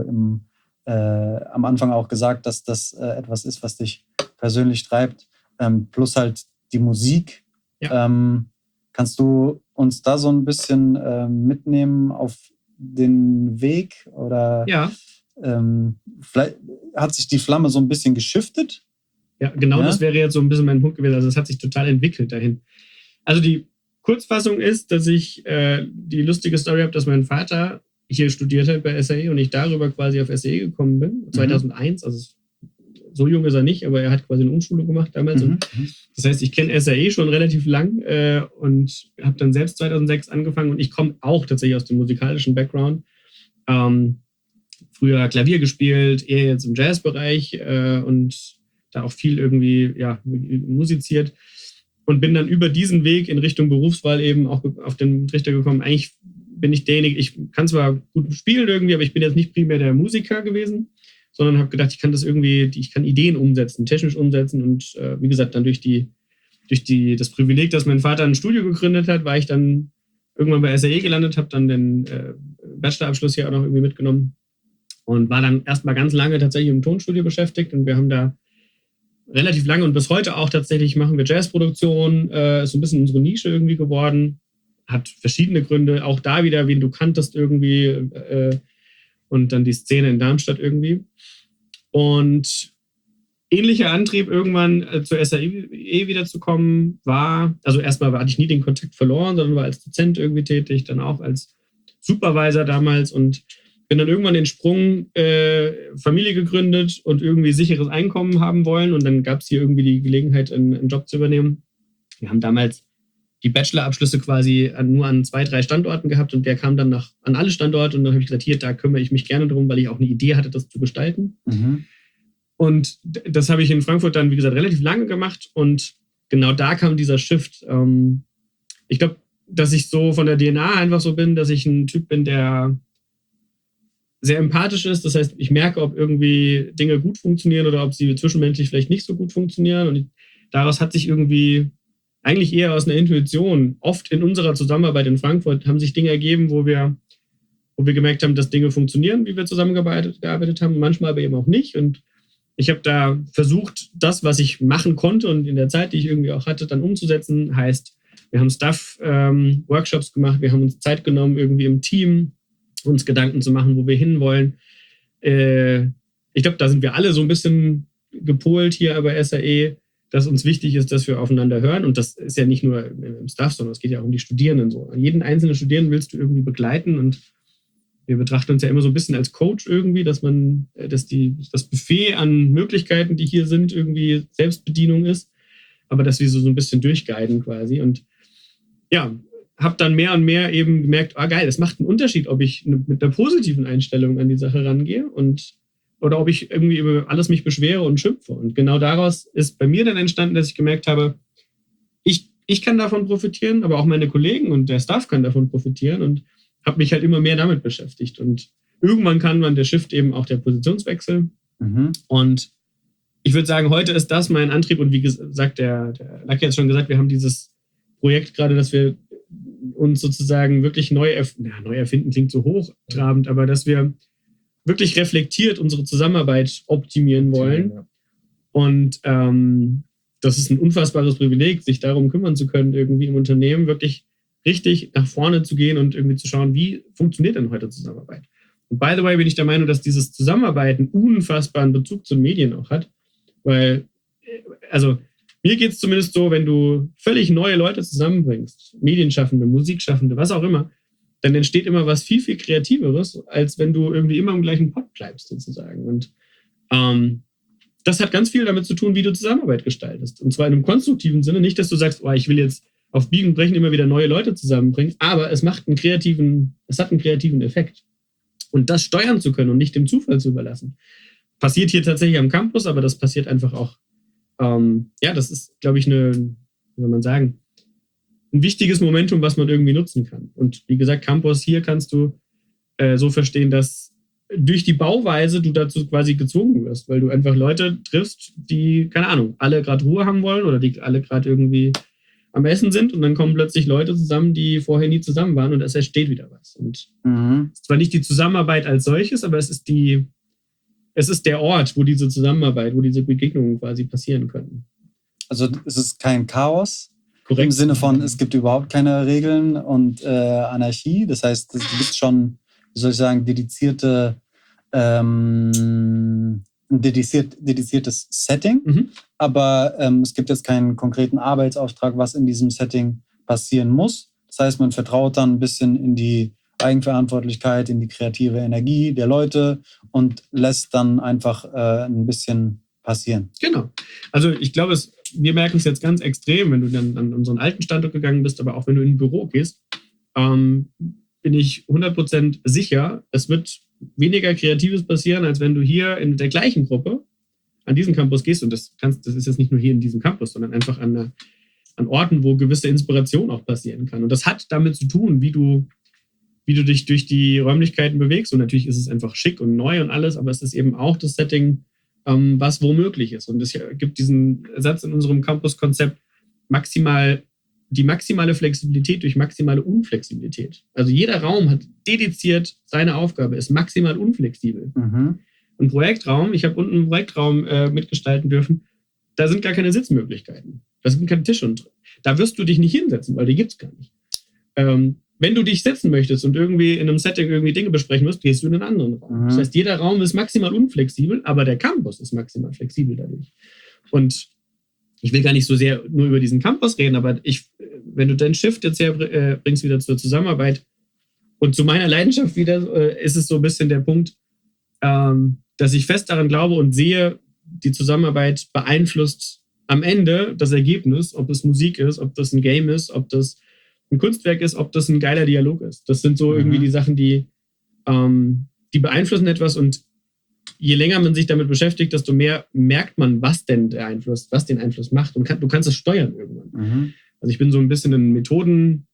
am Anfang auch gesagt, dass das etwas ist, was dich persönlich treibt, plus halt die Musik. Ja. Kannst du uns da so ein bisschen mitnehmen auf den Weg? Oder Ja. Vielleicht hat sich die Flamme so ein bisschen geschiftet? Ja, genau, das wäre jetzt so ein bisschen mein Punkt gewesen. Also es hat sich total entwickelt dahin. Also die Kurzfassung ist, dass ich die lustige Story habe, dass mein Vater hier studiert hat bei SAE und ich darüber quasi auf SAE gekommen bin, 2001. Also so jung ist er nicht, aber er hat quasi eine Umschulung gemacht damals. Und das heißt, ich kenne SAE schon relativ lang und habe dann selbst 2006 angefangen und ich komme auch tatsächlich aus dem musikalischen Background. Früher Klavier gespielt, eher jetzt im Jazzbereich und da auch viel irgendwie musiziert und bin dann über diesen Weg in Richtung Berufswahl eben auch auf den Trichter gekommen. Eigentlich bin ich derjenige, ich kann zwar gut spielen irgendwie, aber ich bin jetzt nicht primär der Musiker gewesen, sondern habe gedacht, ich kann Ideen umsetzen, technisch umsetzen und wie gesagt, dann durch das Privileg, dass mein Vater ein Studio gegründet hat, war ich dann irgendwann bei SAE gelandet, habe dann den Bachelorabschluss hier auch noch irgendwie mitgenommen und war dann erstmal ganz lange tatsächlich im Tonstudio beschäftigt und wir haben da relativ lange und bis heute auch tatsächlich machen wir Jazzproduktion, ist so ein bisschen unsere Nische irgendwie geworden, hat verschiedene Gründe, auch da wieder, wen du kanntest irgendwie und dann die Szene in Darmstadt irgendwie. Und ähnlicher Antrieb, irgendwann zur SAE wiederzukommen, war, also erstmal hatte ich nie den Kontakt verloren, sondern war als Dozent irgendwie tätig, dann auch als Supervisor damals und bin dann irgendwann den Sprung Familie gegründet und irgendwie sicheres Einkommen haben wollen und dann gab es hier irgendwie die Gelegenheit, einen Job zu übernehmen. Wir haben damals die Bachelorabschlüsse quasi nur an 2, 3 Standorten gehabt und der kam dann an alle Standorte und dann habe ich gesagt, hier, da kümmere ich mich gerne drum, weil ich auch eine Idee hatte, das zu gestalten. Und das habe ich in Frankfurt dann, wie gesagt, relativ lange gemacht und genau da kam dieser Shift. Ich glaube, dass ich so von der DNA einfach so bin, dass ich ein Typ bin, der sehr empathisch ist. Das heißt, ich merke, ob irgendwie Dinge gut funktionieren oder ob sie zwischenmenschlich vielleicht nicht so gut funktionieren und daraus hat sich irgendwie eigentlich eher aus einer Intuition. Oft in unserer Zusammenarbeit in Frankfurt haben sich Dinge ergeben, wo wir gemerkt haben, dass Dinge funktionieren, wie wir zusammengearbeitet haben, manchmal aber eben auch nicht. Und ich habe da versucht, das, was ich machen konnte und in der Zeit, die ich irgendwie auch hatte, dann umzusetzen. Heißt, wir haben Workshops gemacht, wir haben uns Zeit genommen, irgendwie im Team uns Gedanken zu machen, wo wir hinwollen. Ich glaube, da sind wir alle so ein bisschen gepolt hier bei SAE, dass uns wichtig ist, dass wir aufeinander hören. Und das ist ja nicht nur im Staff, sondern es geht ja auch um die Studierenden. So. Jeden einzelnen Studierenden willst du irgendwie begleiten. Und wir betrachten uns ja immer so ein bisschen als Coach irgendwie, dass das Buffet an Möglichkeiten, die hier sind, irgendwie Selbstbedienung ist. Aber dass wir so ein bisschen durchguiden quasi. Und ja, habe dann mehr und mehr eben gemerkt, geil, es macht einen Unterschied, ob ich mit einer positiven Einstellung an die Sache rangehe oder ob ich irgendwie über alles mich beschwere und schimpfe. Und genau daraus ist bei mir dann entstanden, dass ich gemerkt habe, ich kann davon profitieren, aber auch meine Kollegen und der Staff kann davon profitieren und habe mich halt immer mehr damit beschäftigt. Und irgendwann kam dann der Shift eben auch der Positionswechsel. Und ich würde sagen, heute ist das mein Antrieb. Und wie gesagt, der Lucky hat schon gesagt, wir haben dieses Projekt gerade, dass wir uns sozusagen wirklich neu erfinden, klingt so hochtrabend, aber dass wir wirklich reflektiert unsere Zusammenarbeit optimieren wollen. Ja. Und das ist ein unfassbares Privileg, sich darum kümmern zu können, irgendwie im Unternehmen wirklich richtig nach vorne zu gehen und irgendwie zu schauen, wie funktioniert denn heute Zusammenarbeit. Und by the way bin ich der Meinung, dass dieses Zusammenarbeiten unfassbaren Bezug zu den Medien auch hat, weil, also mir geht es zumindest so, wenn du völlig neue Leute zusammenbringst, Medienschaffende, Musikschaffende, was auch immer, dann entsteht immer was viel, viel Kreativeres, als wenn du irgendwie immer im gleichen Pott bleibst, sozusagen. Und das hat ganz viel damit zu tun, wie du Zusammenarbeit gestaltest. Und zwar in einem konstruktiven Sinne. Nicht, dass du sagst, oh, ich will jetzt auf Biegen und Brechen immer wieder neue Leute zusammenbringen, aber es hat einen kreativen Effekt. Und das steuern zu können und nicht dem Zufall zu überlassen. Passiert hier tatsächlich am Campus, aber das passiert einfach auch, das ist, glaube ich, wie soll man sagen, ein wichtiges Momentum, was man irgendwie nutzen kann. Und wie gesagt, Campus, hier kannst du so verstehen, dass durch die Bauweise du dazu quasi gezwungen wirst, weil du einfach Leute triffst, die, keine Ahnung, alle gerade Ruhe haben wollen oder die alle gerade irgendwie am Essen sind und dann kommen plötzlich Leute zusammen, die vorher nie zusammen waren und es entsteht wieder was. Und es ist zwar nicht die Zusammenarbeit als solches, aber es ist der Ort, wo diese Zusammenarbeit, wo diese Begegnungen quasi passieren können. Also es ist kein Chaos. Korrekt. Im Sinne von, es gibt überhaupt keine Regeln und Anarchie. Das heißt, es gibt schon, wie soll ich sagen, dediziertes Setting. Aber es gibt jetzt keinen konkreten Arbeitsauftrag, was in diesem Setting passieren muss. Das heißt, man vertraut dann ein bisschen in die Eigenverantwortlichkeit, in die kreative Energie der Leute und lässt dann einfach ein bisschen passieren. Genau. Also ich glaube, wir merken es jetzt ganz extrem, wenn du dann an unseren alten Standort gegangen bist, aber auch wenn du in ein Büro gehst, bin ich 100% sicher, es wird weniger Kreatives passieren, als wenn du hier in der gleichen Gruppe an diesen Campus gehst. Und das ist jetzt nicht nur hier in diesem Campus, sondern einfach an Orten, wo gewisse Inspiration auch passieren kann. Und das hat damit zu tun, wie du dich durch die Räumlichkeiten bewegst. Und natürlich ist es einfach schick und neu und alles, aber es ist eben auch das Setting, was womöglich ist. Und es gibt diesen Satz in unserem Campus-Konzept, die maximale Flexibilität durch maximale Unflexibilität. Also jeder Raum hat dediziert seine Aufgabe, ist maximal unflexibel. Ein Projektraum, ich habe unten einen Projektraum mitgestalten dürfen, da sind gar keine Sitzmöglichkeiten. Da sind keine Tische. Und da wirst du dich nicht hinsetzen, weil die gibt es gar nicht. Wenn du dich setzen möchtest und irgendwie in einem Setting irgendwie Dinge besprechen musst, gehst du in einen anderen Raum. Das heißt, jeder Raum ist maximal unflexibel, aber der Campus ist maximal flexibel dadurch. Und ich will gar nicht so sehr nur über diesen Campus reden, aber wenn du deinen Shift jetzt herbringst wieder zur Zusammenarbeit und zu meiner Leidenschaft wieder, ist es so ein bisschen der Punkt, dass ich fest daran glaube und sehe, die Zusammenarbeit beeinflusst am Ende das Ergebnis, ob es Musik ist, ob das ein Game ist, ob das ein Kunstwerk ist, ob das ein geiler Dialog ist. Das sind so irgendwie die Sachen, die beeinflussen etwas und je länger man sich damit beschäftigt, desto mehr merkt man, was den Einfluss macht und du kannst es steuern irgendwann. Also ich bin so ein bisschen in Methoden,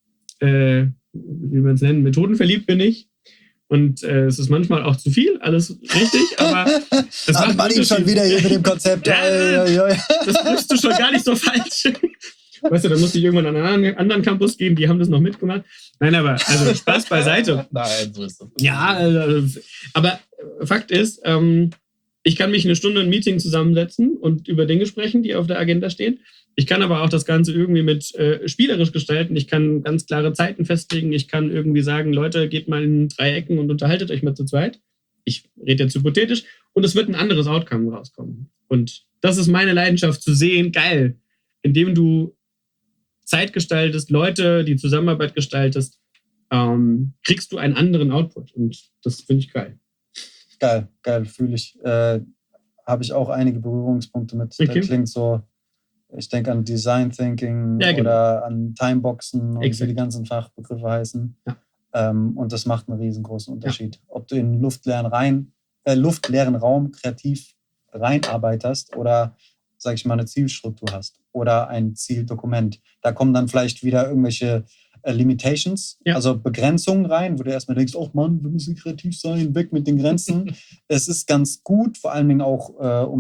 wie man es nennt, methodenverliebt bin ich. Und es ist manchmal auch zu viel, alles richtig, aber das macht Martin schon wieder hier mit dem Konzept. Das triffst du schon gar nicht so falsch. Weißt du, dann musste ich irgendwann an einen anderen Campus gehen, die haben das noch mitgemacht. Nein, aber also Spaß beiseite. Nein, so ist das. Ja, aber Fakt ist, ich kann mich eine Stunde in ein Meeting zusammensetzen und über Dinge sprechen, die auf der Agenda stehen. Ich kann aber auch das Ganze irgendwie mit spielerisch gestalten. Ich kann ganz klare Zeiten festlegen. Ich kann irgendwie sagen, Leute, geht mal in 3 Ecken und unterhaltet euch mal zu zweit. Ich rede jetzt hypothetisch. Und es wird ein anderes Outcome rauskommen. Und das ist meine Leidenschaft, zu sehen, geil, indem du Zeit gestaltest, Leute, die Zusammenarbeit gestaltest, kriegst du einen anderen Output. Und das finde ich geil. Geil, fühle ich. Habe ich auch einige Berührungspunkte mit. Okay. Das klingt so, ich denke an Design Thinking oder an Timeboxen und wie die ganzen Fachbegriffe heißen. Ja. Und das macht einen riesengroßen Unterschied. Ja. Ob du in luftleeren Raum kreativ reinarbeitest oder, sag ich mal, eine Zielstruktur hast oder ein Zieldokument. Da kommen dann vielleicht wieder irgendwelche Limitations, also Begrenzungen rein, wo du erstmal denkst, oh Mann, wir müssen kreativ sein, weg mit den Grenzen. Es ist ganz gut, vor allen Dingen auch, um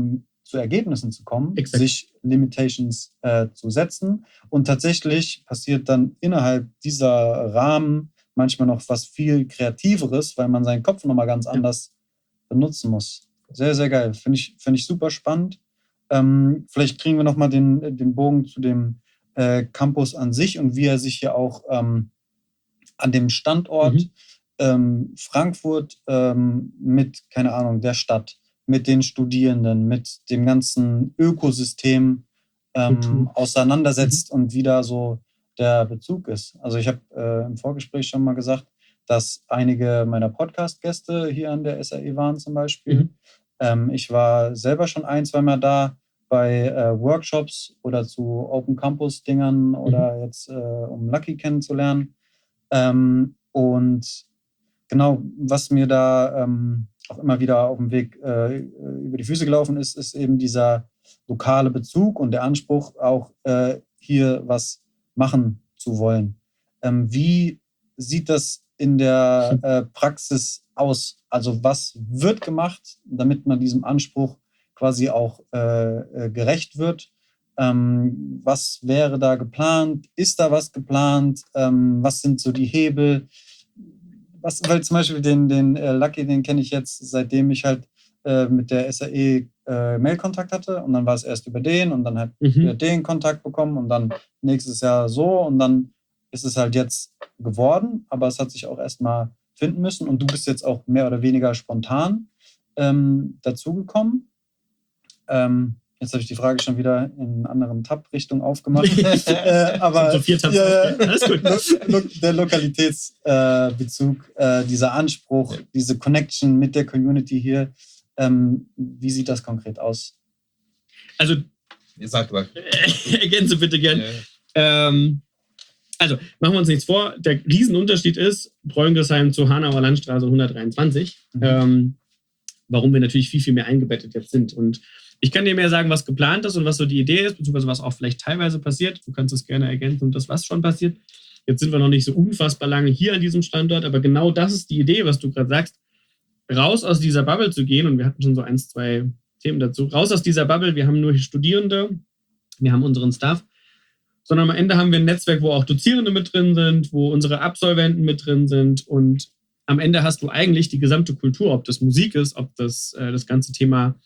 zu Ergebnissen zu kommen, Exakt. sich Limitations zu setzen. Und tatsächlich passiert dann innerhalb dieser Rahmen manchmal noch was viel Kreativeres, weil man seinen Kopf nochmal ganz anders benutzen muss. Sehr, sehr geil. Finde ich super spannend. Vielleicht kriegen wir nochmal den Bogen zu dem Campus an sich und wie er sich ja auch an dem Standort Frankfurt mit, keine Ahnung, der Stadt, mit den Studierenden, mit dem ganzen Ökosystem auseinandersetzt und wie da so der Bezug ist. Also ich habe im Vorgespräch schon mal gesagt, dass einige meiner Podcast-Gäste hier an der SAE waren zum Beispiel. Ich war selber schon 1-2 Mal da bei Workshops oder zu Open Campus-Dingern oder jetzt um Lucky kennenzulernen. Und genau, was mir da auch immer wieder auf dem Weg über die Füße gelaufen ist, ist eben dieser lokale Bezug und der Anspruch, auch hier was machen zu wollen. Wie sieht das in der Praxis aus? Also was wird gemacht, damit man diesem Anspruch quasi auch gerecht wird? Was wäre da geplant? Ist da was geplant? Was sind so die Hebel? Weil zum Beispiel den Lucky, den kenne ich jetzt, seitdem ich halt mit der SAE Mailkontakt hatte, und dann war es erst über den und dann halt über den Kontakt bekommen und dann nächstes Jahr so und dann ist es halt jetzt geworden, aber es hat sich auch erstmal finden müssen und du bist jetzt auch mehr oder weniger spontan dazugekommen. Jetzt habe ich die Frage schon wieder in einen anderen Tab-Richtung aufgemacht. Aber so 4 Tabs. Alles gut. Der Lokalitätsbezug, dieser Anspruch, diese Connection mit der Community hier, wie sieht das konkret aus? Also, Sag. ergänze bitte gern. Also, machen wir uns nichts vor. Der Riesenunterschied ist, Bräungesheim zu Hanauer Landstraße 123, warum wir natürlich viel, viel mehr eingebettet jetzt sind. Und ich kann dir mehr sagen, was geplant ist und was so die Idee ist, beziehungsweise was auch vielleicht teilweise passiert. Du kannst es gerne ergänzen und das, was schon passiert. Jetzt sind wir noch nicht so unfassbar lange hier an diesem Standort, aber genau das ist die Idee, was du gerade sagst. Raus aus dieser Bubble zu gehen, und wir hatten schon so 1, 2 Themen dazu, raus aus dieser Bubble, wir haben nur Studierende, wir haben unseren Staff, sondern am Ende haben wir ein Netzwerk, wo auch Dozierende mit drin sind, wo unsere Absolventen mit drin sind, und am Ende hast du eigentlich die gesamte Kultur, ob das Musik ist, ob das das ganze Thema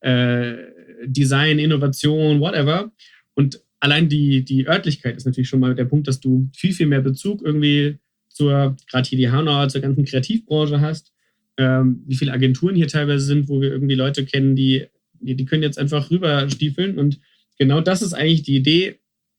Design, Innovation, whatever. Und allein die Örtlichkeit ist natürlich schon mal der Punkt, dass du viel, viel mehr Bezug irgendwie gerade hier die Hanauer, zur ganzen Kreativbranche hast. Wie viele Agenturen hier teilweise sind, wo wir irgendwie Leute kennen, die können jetzt einfach rüberstiefeln. Und genau das ist eigentlich die Idee,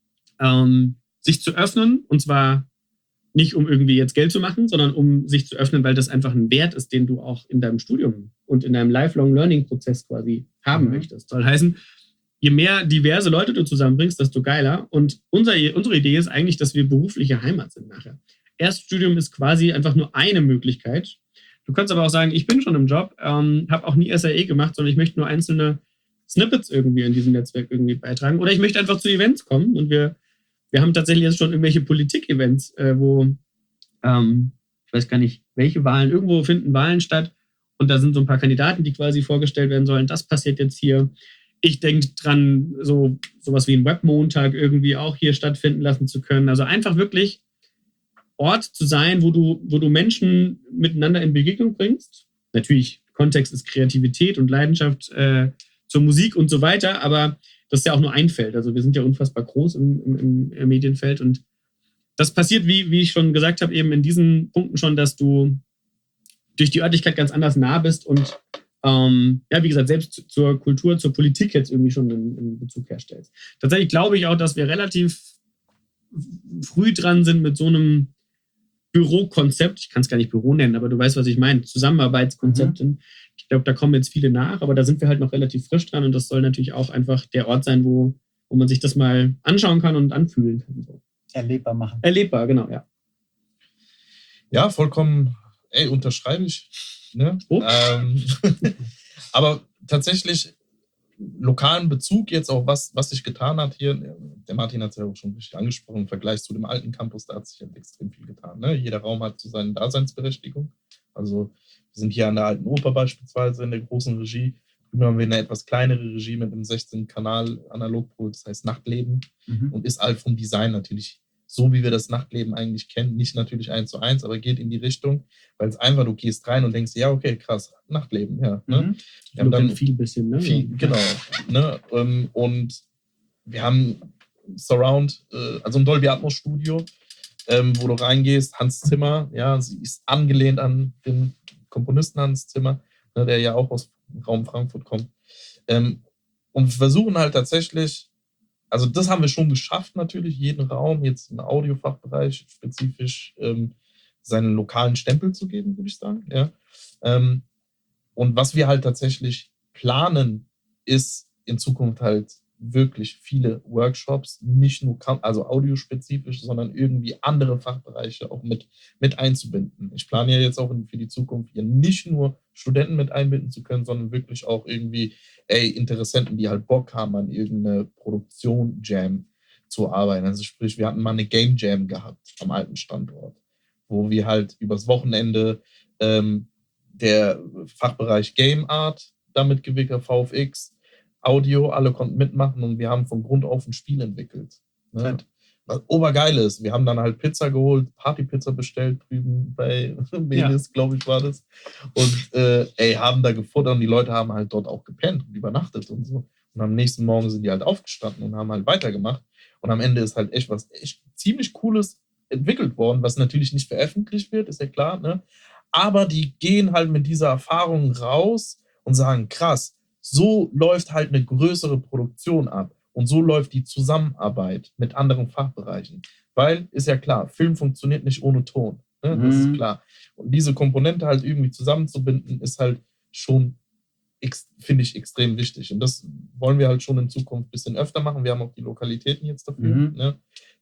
sich zu öffnen, und zwar nicht, um irgendwie jetzt Geld zu machen, sondern um sich zu öffnen, weil das einfach ein Wert ist, den du auch in deinem Studium und in deinem Lifelong Learning-Prozess quasi haben möchtest. Soll heißen, je mehr diverse Leute du zusammenbringst, desto geiler. Und unsere Idee ist eigentlich, dass wir berufliche Heimat sind nachher. Erststudium ist quasi einfach nur eine Möglichkeit. Du kannst aber auch sagen, ich bin schon im Job, habe auch nie SAE gemacht, sondern ich möchte nur einzelne Snippets irgendwie in diesem Netzwerk irgendwie beitragen. Oder ich möchte einfach zu Events kommen, und wir haben tatsächlich jetzt schon irgendwelche Politik-Events, wo, ich weiß gar nicht, welche Wahlen, irgendwo finden Wahlen statt, und da sind so ein paar Kandidaten, die quasi vorgestellt werden sollen. Das passiert jetzt hier. Ich denke dran, sowas wie ein Webmontag irgendwie auch hier stattfinden lassen zu können. Also einfach wirklich Ort zu sein, wo du Menschen miteinander in Begegnung bringst. Natürlich, Kontext ist Kreativität und Leidenschaft zur Musik und so weiter, aber das ist ja auch nur ein Feld. Also wir sind ja unfassbar groß im Medienfeld, und das passiert, wie ich schon gesagt habe, eben in diesen Punkten schon, dass du durch die Örtlichkeit ganz anders nah bist und wie gesagt, selbst zur Kultur, zur Politik jetzt irgendwie schon einen Bezug herstellst. Tatsächlich glaube ich auch, dass wir relativ früh dran sind mit so einem Bürokonzept. Ich kann es gar nicht Büro nennen, aber du weißt, was ich meine. Zusammenarbeitskonzepten. Ich glaube, da kommen jetzt viele nach, aber da sind wir halt noch relativ frisch dran, und das soll natürlich auch einfach der Ort sein, wo man sich das mal anschauen kann und anfühlen kann. So. Erlebbar machen. Erlebbar, genau, ja. Ja, vollkommen, unterschreibe ich. Ne? Oh. Aber tatsächlich lokalen Bezug jetzt auch, was sich getan hat hier. Der Martin hat es ja auch schon richtig angesprochen, im Vergleich zu dem alten Campus, da hat sich halt extrem viel getan. Ne? Jeder Raum hat so seine Daseinsberechtigung. Also wir sind hier an der Alten Oper beispielsweise in der großen Regie. Drüben haben wir eine etwas kleinere Regie mit einem 16-Kanal-Analogpool, das heißt Nachtleben. Und ist halt vom Design natürlich so, wie wir das Nachtleben eigentlich kennen. Nicht natürlich 1:1, aber geht in die Richtung, weil es einfach, du gehst rein und denkst, ja, okay, krass, Nachtleben, ja. Ne? Wir haben dann viel bisschen, ne? genau. Ne? Und wir haben Surround, also ein Dolby Atmos Studio, wo du reingehst, Hans Zimmer, ja, sie ist angelehnt an den Komponisten Hans Zimmer, ne, der ja auch aus dem Raum Frankfurt kommt. Und wir versuchen halt tatsächlich, also das haben wir schon geschafft natürlich, jeden Raum jetzt im Audiofachbereich spezifisch seinen lokalen Stempel zu geben, würde ich sagen. Ja. Und was wir halt tatsächlich planen, ist in Zukunft halt wirklich viele Workshops, nicht nur also audiospezifisch, sondern irgendwie andere Fachbereiche auch mit einzubinden. Ich plane ja jetzt auch für die Zukunft hier nicht nur Studenten mit einbinden zu können, sondern wirklich auch irgendwie Interessenten, die halt Bock haben, an irgendeine Produktion Jam zu arbeiten. Also sprich, wir hatten mal eine Game Jam gehabt am alten Standort, wo wir halt übers Wochenende der Fachbereich Game Art damit gewickelt, VFX, Audio, alle konnten mitmachen und wir haben von Grund auf ein Spiel entwickelt. Ne? Was obergeil ist. Wir haben dann halt Pizza geholt, Partypizza bestellt drüben bei Melis, glaube ich, war das. Und haben da gefuttert und die Leute haben halt dort auch gepennt und übernachtet und so. Und am nächsten Morgen sind die halt aufgestanden und haben halt weitergemacht. Und am Ende ist halt echt was ziemlich Cooles entwickelt worden, was natürlich nicht veröffentlicht wird, ist ja klar, ne? Aber die gehen halt mit dieser Erfahrung raus und sagen, krass, so läuft halt eine größere Produktion ab und so läuft die Zusammenarbeit mit anderen Fachbereichen. Weil, ist ja klar, Film funktioniert nicht ohne Ton, ne? Das ist klar. Und diese Komponente halt irgendwie zusammenzubinden, ist halt schon, finde ich, extrem wichtig. Und das wollen wir halt schon in Zukunft ein bisschen öfter machen. Wir haben auch die Lokalitäten jetzt dafür. Ne?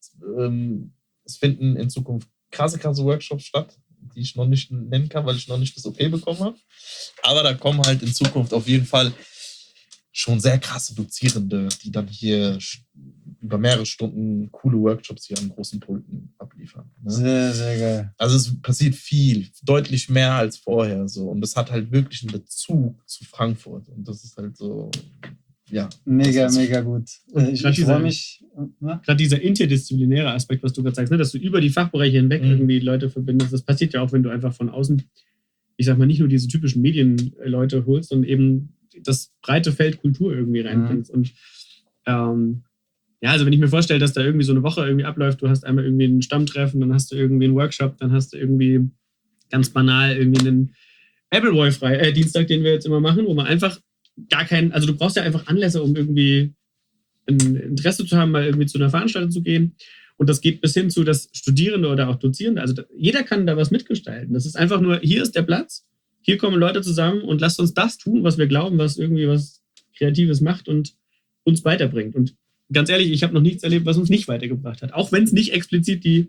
Es finden in Zukunft krasse Workshops statt, die ich noch nicht nennen kann, weil ich noch nicht das Okay bekommen habe. Aber da kommen halt in Zukunft auf jeden Fall schon sehr krasse Dozierende, die dann hier über mehrere Stunden coole Workshops hier an großen Pulten abliefern. Ne? Sehr, sehr geil. Also es passiert viel, deutlich mehr als vorher so. Und das hat halt wirklich einen Bezug zu Frankfurt. Und das ist halt so, ja. Mega, mega gut. Ich freue mich. Gerade dieser interdisziplinäre Aspekt, was du gerade sagst, ne, dass du über die Fachbereiche hinweg irgendwie Leute verbindest, das passiert ja auch, wenn du einfach von außen, ich sag mal, nicht nur diese typischen Medienleute holst, sondern eben das breite Feld Kultur irgendwie reinbringst. Und also wenn ich mir vorstelle, dass da irgendwie so eine Woche irgendwie abläuft, du hast einmal irgendwie ein Stammtreffen, dann hast du irgendwie einen Workshop, dann hast du irgendwie ganz banal irgendwie einen Appleboy-Dienstag, den wir jetzt immer machen, wo man einfach also du brauchst ja einfach Anlässe, um irgendwie ein Interesse zu haben, mal irgendwie zu einer Veranstaltung zu gehen. Und das geht bis hin zu, dass Studierende oder auch Dozierende, also jeder kann da was mitgestalten. Das ist einfach nur, hier ist der Platz, hier kommen Leute zusammen und lasst uns das tun, was wir glauben, was irgendwie was Kreatives macht und uns weiterbringt. Und ganz ehrlich, ich habe noch nichts erlebt, was uns nicht weitergebracht hat. Auch wenn es nicht explizit die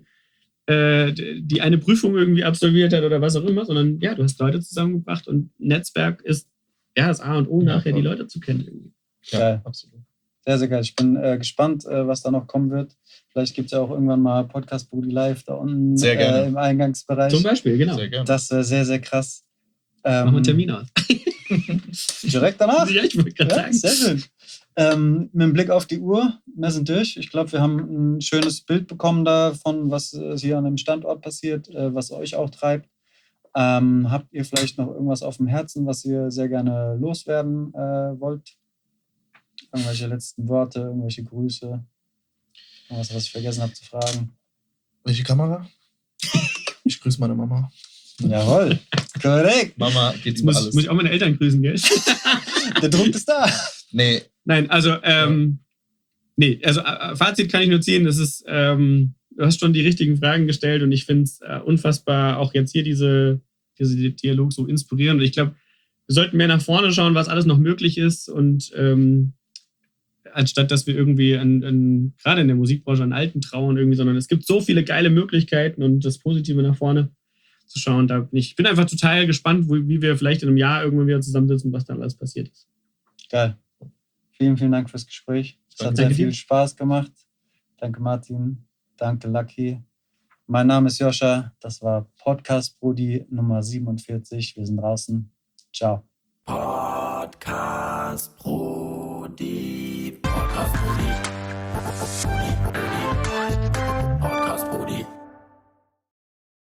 eine Prüfung irgendwie absolviert hat oder was auch immer, sondern ja, du hast Leute zusammengebracht und Netzwerk ist das A und O, nachher die Leute zu kennen irgendwie. Ja, absolut. Sehr, sehr geil. Ich bin gespannt, was da noch kommen wird. Vielleicht gibt es ja auch irgendwann mal Podcast Brudi Live da unten im Eingangsbereich. Zum Beispiel, genau. Sehr gerne. Das wäre sehr, sehr krass. Machen wir einen Termin aus. Direkt danach? Ja, ich wollte gerade sagen. Sehr schön. Mit dem Blick auf die Uhr, wir sind durch. Ich glaube, wir haben ein schönes Bild bekommen davon, was hier an dem Standort passiert, was euch auch treibt. Habt ihr vielleicht noch irgendwas auf dem Herzen, was ihr sehr gerne loswerden wollt? Irgendwelche letzten Worte, irgendwelche Grüße? Irgendwas, was ich vergessen habe zu fragen? Welche Kamera? Ich grüße meine Mama. Jawohl, korrekt. Mama geht über alles. Muss ich auch meine Eltern grüßen, gell? Der Druck ist da. Nee. Nein, also, Fazit kann ich nur ziehen, das ist, du hast schon die richtigen Fragen gestellt und ich finde es unfassbar, auch jetzt hier diese Dialog so inspirierend. Und ich glaube, wir sollten mehr nach vorne schauen, was alles noch möglich ist und anstatt, dass wir irgendwie gerade in der Musikbranche an Alten trauern irgendwie, sondern es gibt so viele geile Möglichkeiten und das Positive nach vorne zu schauen. Ich bin einfach total gespannt, wie wir vielleicht in einem Jahr irgendwann wieder zusammensitzen, was dann alles passiert ist. Geil. Vielen, vielen Dank fürs Gespräch. Es hat sehr viel Spaß gemacht. Danke, Martin. Danke, Lucky. Mein Name ist Joscha. Das war Podcast Brudi Nummer 47. Wir sind draußen. Ciao. Podcast Podcast Brudi. Podcast Brudi.